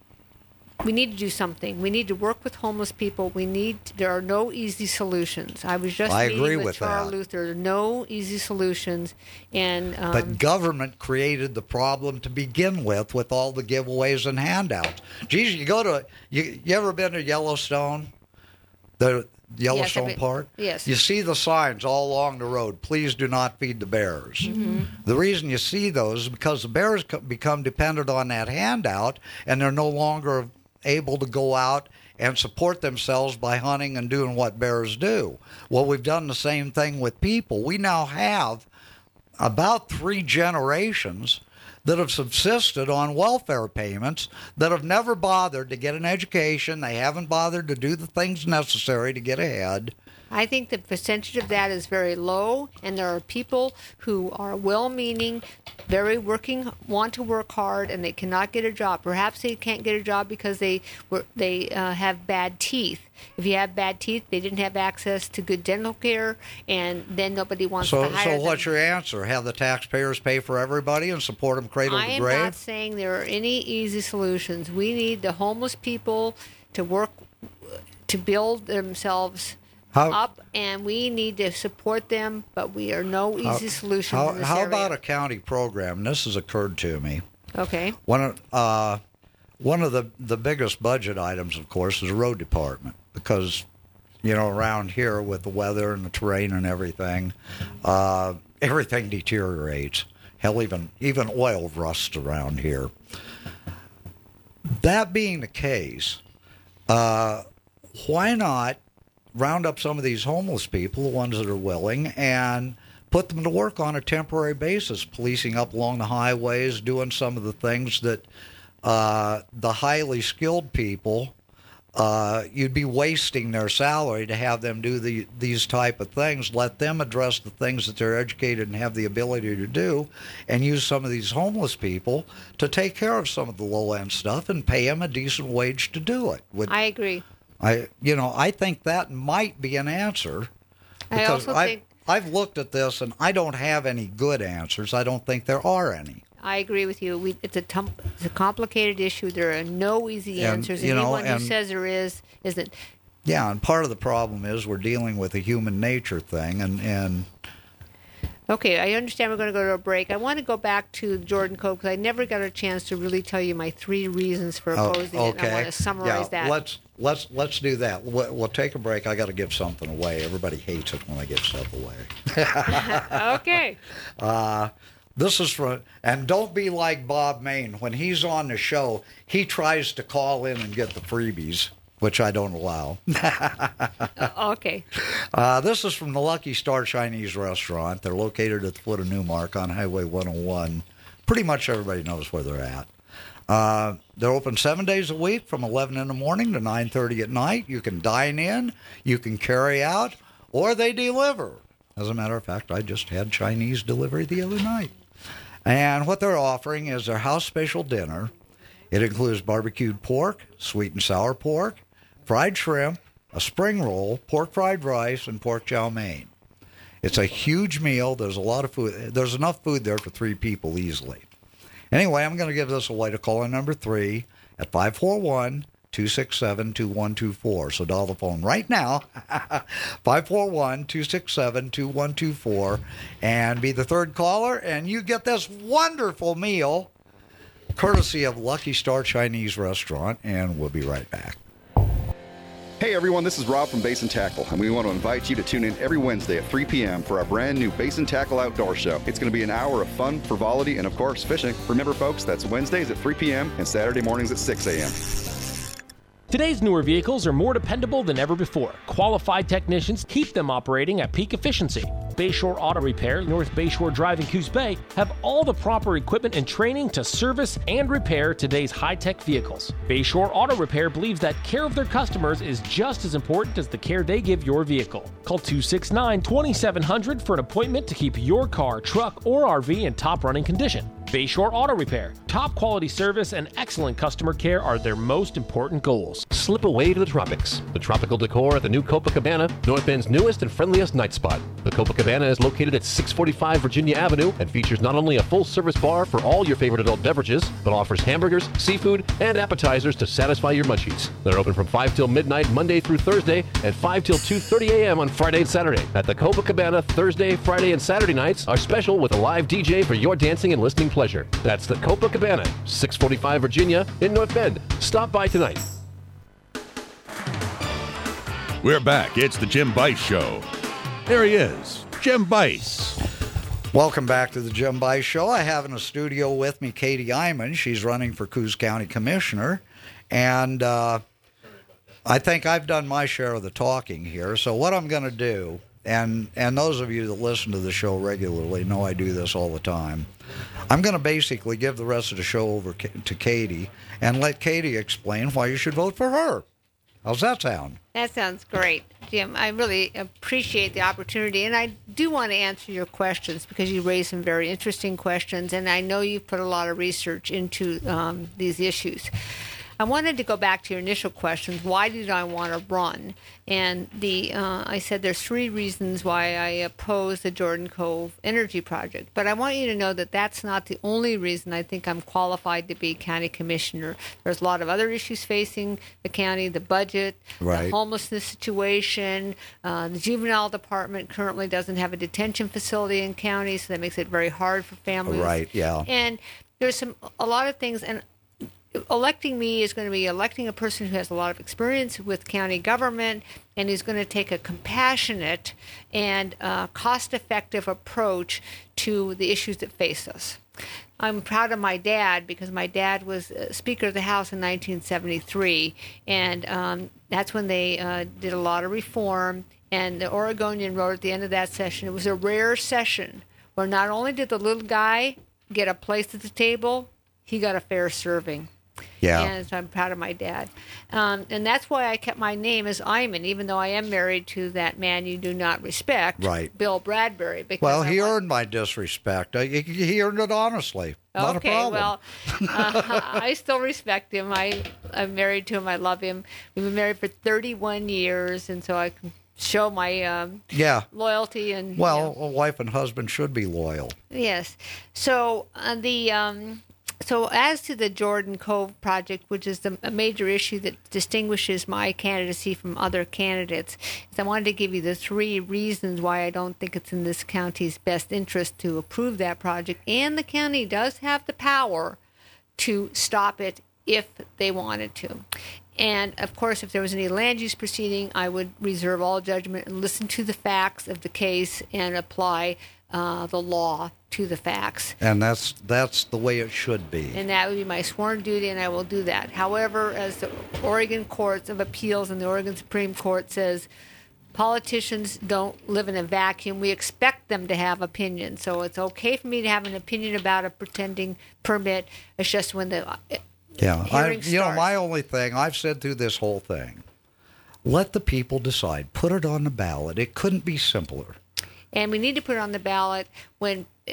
do something. We need to work with homeless people. There are no easy solutions. I was just meeting with Charles Luther. No easy solutions. But government created the problem to begin with all the giveaways and handouts. Geez, you ever been to Yellowstone? The Yellowstone Park? Yes. You see the signs all along the road, please do not feed the bears. Mm-hmm. The reason you see those is because the bears become dependent on that handout, and they're no longer able to go out and support themselves by hunting and doing what bears do. Well, we've done the same thing with people. We now have about 3 generations that have subsisted on welfare payments, that have never bothered to get an education. They haven't bothered to do the things necessary to get ahead. I think the percentage of that is very low, and there are people who are well-meaning, want to work hard, and they cannot get a job. Perhaps they can't get a job because they have bad teeth. If you have bad teeth, they didn't have access to good dental care, and then nobody wants to hire them. So what's your answer? Have the taxpayers pay for everybody and support them cradle to grave? I am not saying there are any easy solutions. We need the homeless people to work to build themselves up, and we need to support them, but we are no easy solutions in this area. How about a county program? This has occurred to me. Okay. One of the biggest budget items, of course, is the road department, because, around here with the weather and the terrain and everything, everything deteriorates. Hell, even oil rusts around here. That being the case, why not round up some of these homeless people, the ones that are willing, and put them to work on a temporary basis, policing up along the highways, doing some of the things that the highly skilled people, you'd be wasting their salary to have them do these type of things. Let them address the things that they're educated and have the ability to do, and use some of these homeless people to take care of some of the low-end stuff and pay them a decent wage to do it. I agree. I think that might be an answer. Because I've looked at this, and I don't have any good answers. I don't think there are any. I agree with you. It's a complicated issue. There are no easy answers. Anyone who says there isn't. Yeah, and part of the problem is we're dealing with a human nature thing, and Okay, I understand we're going to go to a break. I want to go back to Jordan Code because I never got a chance to really tell you my 3 reasons for opposing it. And I want to summarize that. Let's do that. We'll take a break. I got to give something away. Everybody hates it when I give stuff away. Okay. This is and don't be like Bob Main. When he's on the show, he tries to call in and get the freebies, which I don't allow. Okay. This is from the Lucky Star Chinese Restaurant. They're located at the foot of Newmark on Highway 101. Pretty much everybody knows where they're at. They're open 7 days a week from 11 in the morning to 9:30 at night. You can dine in, you can carry out, or they deliver. As a matter of fact, I just had Chinese delivery the other night. And what they're offering is their house special dinner. It includes barbecued pork, sweet and sour pork, fried shrimp, a spring roll, pork fried rice, and pork chow mein. It's a huge meal. There's a lot of food. There's enough food there for 3 people easily. Anyway, I'm going to give this away to caller number 3 at 541-267-2124. So dial the phone right now, 541-267-2124, and be the 3rd caller, and you get this wonderful meal courtesy of Lucky Star Chinese Restaurant, and we'll be right back. Hey everyone, this is Rob from Basin Tackle, and we want to invite you to tune in every Wednesday at 3 p.m. for our brand new Basin Tackle Outdoor Show. It's going to be an hour of fun, frivolity, and of course, fishing. Remember folks, that's Wednesdays at 3 p.m. and Saturday mornings at 6 a.m. Today's newer vehicles are more dependable than ever before. Qualified technicians keep them operating at peak efficiency. Bayshore Auto Repair, North Bayshore Drive in Coos Bay, have all the proper equipment and training to service and repair today's high-tech vehicles. Bayshore Auto Repair believes that care of their customers is just as important as the care they give your vehicle. Call 269-2700 for an appointment to keep your car, truck, or RV in top running condition. Bayshore Auto Repair. Top quality service and excellent customer care are their most important goals. Slip away to the tropics. The tropical decor at the new Copacabana, North Bend's newest and friendliest night spot. The Copacabana is located at 645 Virginia Avenue and features not only a full-service bar for all your favorite adult beverages, but offers hamburgers, seafood, and appetizers to satisfy your munchies. They're open from 5 till midnight Monday through Thursday and 5 till 2:30 a.m. on Friday and Saturday. At the Copacabana, Thursday, Friday, and Saturday nights are special with a live DJ for your dancing and listening pleasure. That's the Copacabana, 645 Virginia in North Bend. Stop by tonight. We're back. It's the Jim Bice Show. There he is, Jim Bice. Welcome back to the Jim Bice Show. I have in the studio with me Katie Iman. She's running for Coos County Commissioner. And I think I've done my share of the talking here. So what I'm going to do, and those of you that listen to the show regularly know I do this all the time, I'm going to basically give the rest of the show over to Katie and let Katie explain why you should vote for her. How's that sound? That sounds great, Jim. I really appreciate the opportunity, and I do want to answer your questions because you raised some very interesting questions, and I know you've put a lot of research into these issues. I wanted to go back to your initial questions. Why did I want to run? And I said there's 3 reasons why I oppose the Jordan Cove Energy Project. But I want you to know that that's not the only reason I think I'm qualified to be county commissioner. There's a lot of other issues facing the county, the budget, the homelessness situation. The juvenile department currently doesn't have a detention facility in county, so that makes it very hard for families. Right, yeah. And there's a lot of things, and electing me is going to be electing a person who has a lot of experience with county government and is going to take a compassionate and cost-effective approach to the issues that face us. I'm proud of my dad because my dad was Speaker of the House in 1973, and that's when they did a lot of reform. And the Oregonian wrote at the end of that session, it was a rare session where not only did the little guy get a place at the table, he got a fair serving. Yeah. And so I'm proud of my dad. And that's why I kept my name as Iman, even though I am married to that man you do not respect, Bill Bradbury. Well, he earned my disrespect. He earned it honestly. Not a problem. Well, I still respect him. I'm married to him. I love him. We've been married for 31 years, and so I can show my loyalty. And a wife and husband should be loyal. Yes. So So as to the Jordan Cove project, which is a major issue that distinguishes my candidacy from other candidates, is I wanted to give you the 3 reasons why I don't think it's in this county's best interest to approve that project. And the county does have the power to stop it if they wanted to. And, of course, if there was any land use proceeding, I would reserve all judgment and listen to the facts of the case and apply the law to the facts. And that's the way it should be. And that would be my sworn duty, and I will do that. However, as the Oregon Courts of Appeals and the Oregon Supreme Court says, politicians don't live in a vacuum. We expect them to have opinions. So it's okay for me to have an opinion about a pretending permit. It's just when the hearing starts. My only thing, I've said through this whole thing, let the people decide. Put it on the ballot. It couldn't be simpler. And we need to put it on the ballot when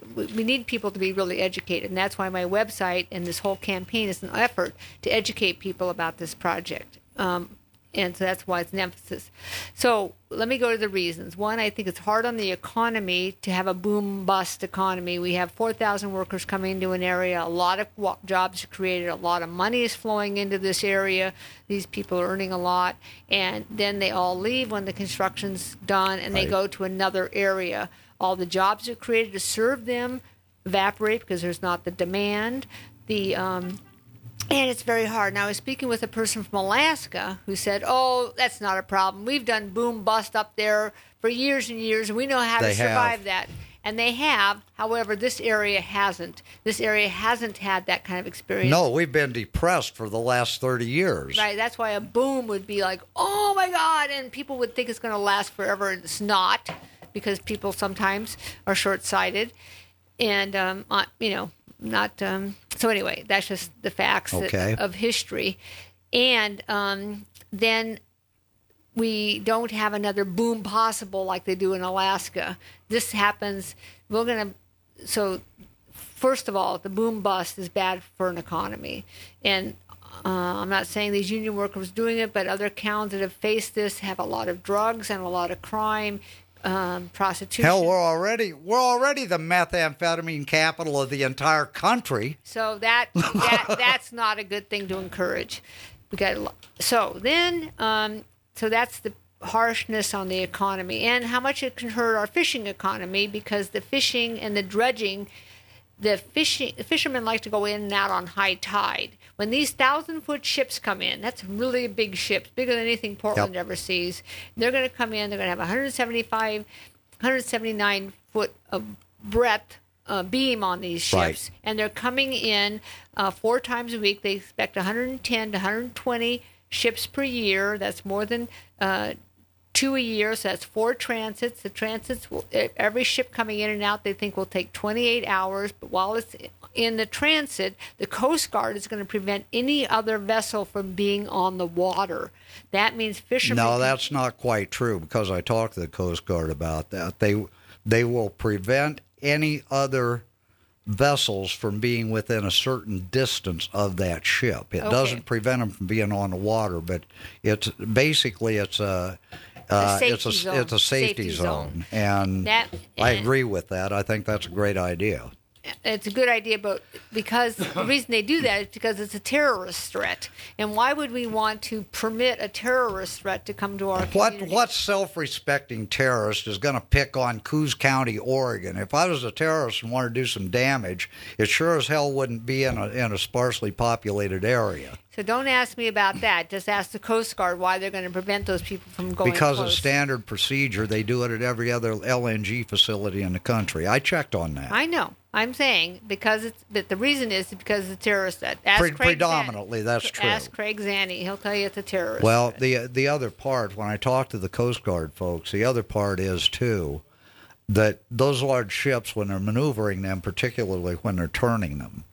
we need people to be really educated, and that's why my website and this whole campaign is an effort to educate people about this project. And so that's why it's an emphasis. So let me go to the reasons. One, I think it's hard on the economy to have a boom-bust economy. We have 4,000 workers coming into an area. A lot of jobs are created. A lot of money is flowing into this area. These people are earning a lot. And then they all leave when the construction's done, and they go to another area. All the jobs are created to serve them evaporate because there's not the demand. And it's very hard. Now, I was speaking with a person from Alaska who said, oh, that's not a problem. We've done boom-bust up there for years and years, and we know how to survive that. And they have. However, this area hasn't. This area hasn't had that kind of experience. No, we've been depressed for the last 30 years. Right. That's why a boom would be like, oh, my God, and people would think it's going to last forever, and it's not, because people sometimes are short-sighted. And, not so anyway, that's just the facts of history. And then we don't have another boom possible like they do in Alaska. This happens, so first of all, the boom bust is bad for an economy. And I'm not saying these union workers doing it, but other towns that have faced this have a lot of drugs and a lot of crime. Prostitution. Hell, we're already the methamphetamine capital of the entire country. So that's not a good thing to encourage. So that's the harshness on the economy and how much it can hurt our fishing economy, because the fishing and the dredging, the fishermen like to go in and out on high tide. When these 1,000-foot ships come in, that's really big ships, bigger than anything Portland ever sees. They're going to come in. They're going to have 179 foot of breadth beam on these ships, and they're coming in 4 times a week. They expect 110 to 120 ships per year. That's more than 2 a year, so that's 4 transits. The transits, every ship coming in and out, they think will take 28 hours. But while it's in the transit, the Coast Guard is going to prevent any other vessel from being on the water. That means fishermen... No, that's not quite true, because I talked to the Coast Guard about that. They will prevent any other vessels from being within a certain distance of that ship. It doesn't prevent them from being on the water, but it's basically it's a safety zone. And I agree with that. I think that's a great idea. It's a good idea, but because the reason they do that is because it's a terrorist threat. And why would we want to permit a terrorist threat to come to our community? What self-respecting terrorist is going to pick on Coos County, Oregon? If I was a terrorist and wanted to do some damage, it sure as hell wouldn't be in a sparsely populated area. So don't ask me about that. Just ask the Coast Guard why they're going to prevent those people from going Because close. of standard procedure, they do it at every other LNG facility in the country. I checked on that. I know. I'm saying but the reason is because it's a terrorist threat. Predominantly, that's true. Ask Craig Zanny. He'll tell you it's a terrorist threat. Well, the other part, when I talk to the Coast Guard folks, the other part is, too, that those large ships, when they're maneuvering them, particularly when they're turning them,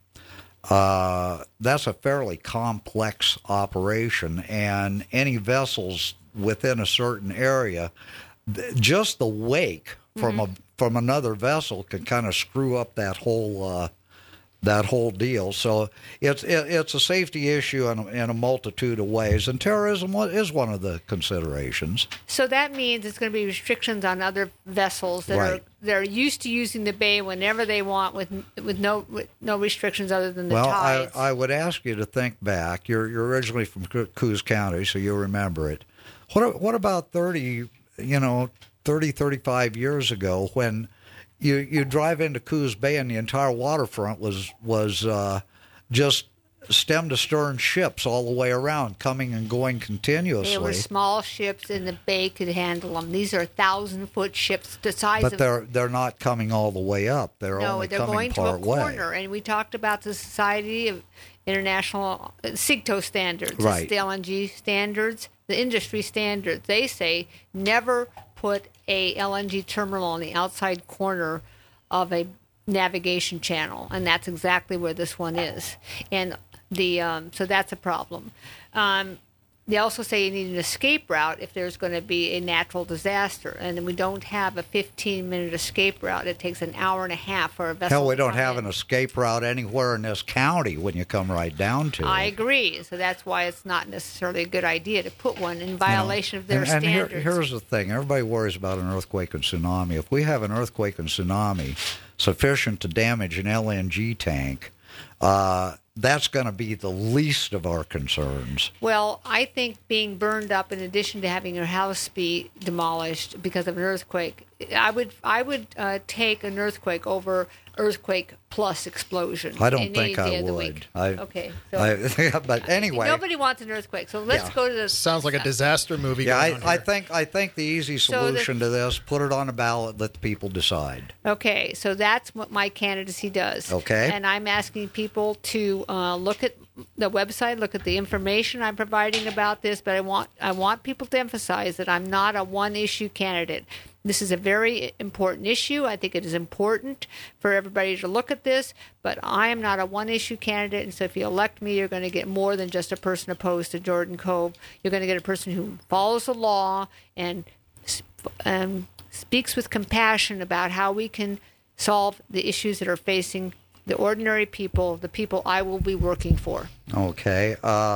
that's a fairly complex operation, and any vessels within a certain area, just the wake from another vessel can kind of screw up that whole deal. So it's a safety issue in a multitude of ways, and terrorism is one of the considerations. So that means it's going to be restrictions on other vessels that are used to using the bay whenever they want, with no restrictions other than the tides. I would ask you to think back. You're originally from Coos County, so you'll remember it. What about 35 years ago, when you drive into Coos Bay and the entire waterfront was just stem to stern ships all the way around, coming and going continuously. They were small ships, and the bay could handle them. These are 1,000-foot ships, the size of. But they're not coming all the way up. They're only coming part way. No, they're going to a corner. And we talked about the Society of International SIGTO standards, right? The LNG standards, the industry standards. They say never put a LNG terminal on the outside corner of a navigation channel, and that's exactly where this one is. And so that's a problem. They also say you need an escape route if there's going to be a natural disaster. And then we don't have a 15-minute escape route. It takes an hour and a half for a vessel. Hell, we don't have an escape route anywhere in this county when you come right down to it. I agree. So that's why it's not necessarily a good idea to put one in violation of their standards. And here's the thing. Everybody worries about an earthquake and tsunami. If we have an earthquake and tsunami sufficient to damage an LNG tank, that's going to be the least of our concerns. Well, I think being burned up in addition to having your house be demolished because of an earthquake, I would take an earthquake over earthquake plus explosion. I don't think I would. Okay. So, but anyway. Nobody wants an earthquake, so let's go to the... Sounds like a disaster movie. Yeah, I think the easy solution to this, put it on a ballot, let the people decide. Okay, so that's what my candidacy does. Okay. And I'm asking people to look at the website, look at the information I'm providing about this, but I want people to emphasize that I'm not a one-issue candidate. This is a very important issue. I think it is important for everybody to look at this, but I am not a one-issue candidate, and so if you elect me, you're going to get more than just a person opposed to Jordan Cove. You're going to get a person who follows the law and speaks with compassion about how we can solve the issues that are facing the ordinary people, the people I will be working for. Okay.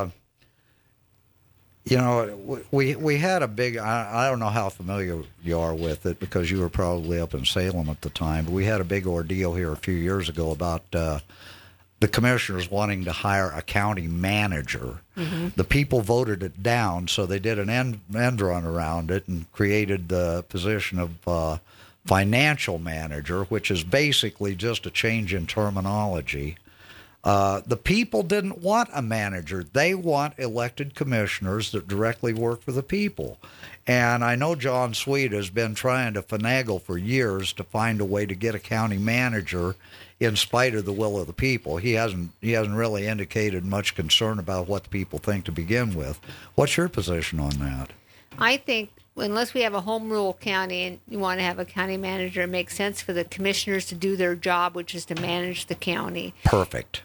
We had a big, I don't know how familiar you are with it because you were probably up in Salem at the time, but we had a big ordeal here a few years ago about the commissioners wanting to hire a county manager. Mm-hmm. The people voted it down, so they did an end run around it and created the position of financial manager, which is basically just a change in terminology. The people didn't want a manager. They want elected commissioners that directly work for the people. And I know John Sweet has been trying to finagle for years to find a way to get a county manager in spite of the will of the people. He hasn't really indicated much concern about what the people think to begin with. What's your position on that? I think unless we have a home rule county and you want to have a county manager, it makes sense for the commissioners to do their job, which is to manage the county. Perfect.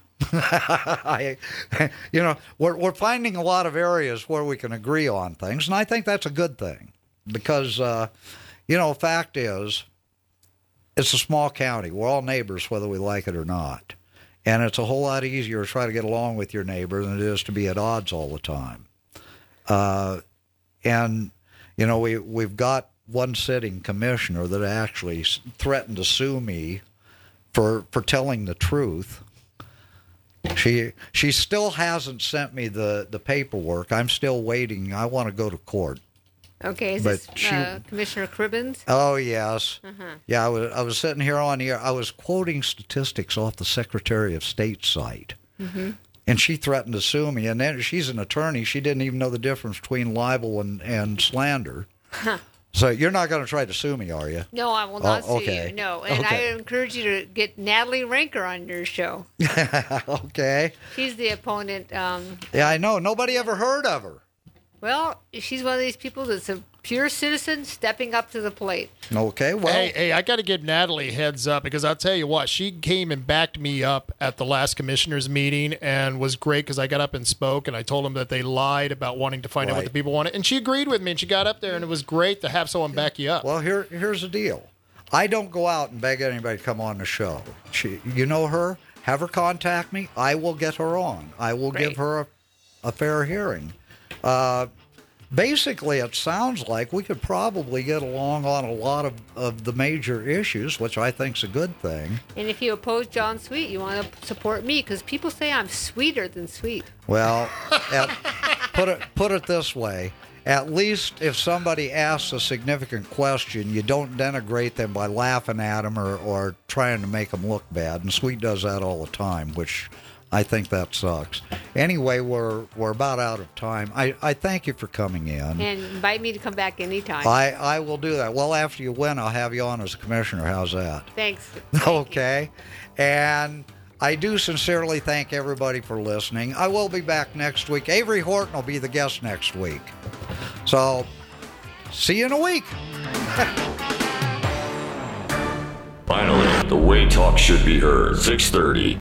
We're finding a lot of areas where we can agree on things, and I think that's a good thing because, fact is, it's a small county. We're all neighbors, whether we like it or not, and it's a whole lot easier to try to get along with your neighbor than it is to be at odds all the time. We've got one sitting commissioner that actually threatened to sue me for telling the truth. She still hasn't sent me the paperwork. I'm still waiting. I want to go to court. Okay, is this Commissioner Cribbins? Oh, yes. Uh-huh. Yeah, I was sitting here on the air. I was quoting statistics off the Secretary of State's site. Mm-hmm. And she threatened to sue me. And then she's an attorney. She didn't even know the difference between libel and slander. Huh. So you're not going to try to sue me, are you? No, I will not sue you. No, and I encourage you to get Natalie Ranker on your show. Okay. She's the opponent. Yeah, I know. Nobody ever heard of her. Well, she's one of these people that's a pure citizen stepping up to the plate. Okay, well. Hey, I got to give Natalie a heads up because I'll tell you what, she came and backed me up at the last commissioners meeting and was great because I got up and spoke and I told them that they lied about wanting to find out what the people wanted. And she agreed with me and she got up there and it was great to have someone back you up. Well, here's the deal. I don't go out and beg anybody to come on the show. You know her? Have her contact me. I will get her on. I will give her a fair hearing. Basically, it sounds like we could probably get along on a lot of the major issues, which I think is a good thing. And if you oppose John Sweet, you want to support me because people say I'm sweeter than Sweet. Well, put it this way. At least if somebody asks a significant question, you don't denigrate them by laughing at them or trying to make them look bad. And Sweet does that all the time, which I think that sucks. Anyway, we're about out of time. I thank you for coming in. And invite me to come back anytime. I will do that. Well, after you win, I'll have you on as a commissioner. How's that? Thanks. Okay. And I do sincerely thank everybody for listening. I will be back next week. Avery Horton will be the guest next week. So, see you in a week. Finally, the way talk should be heard. 6:30.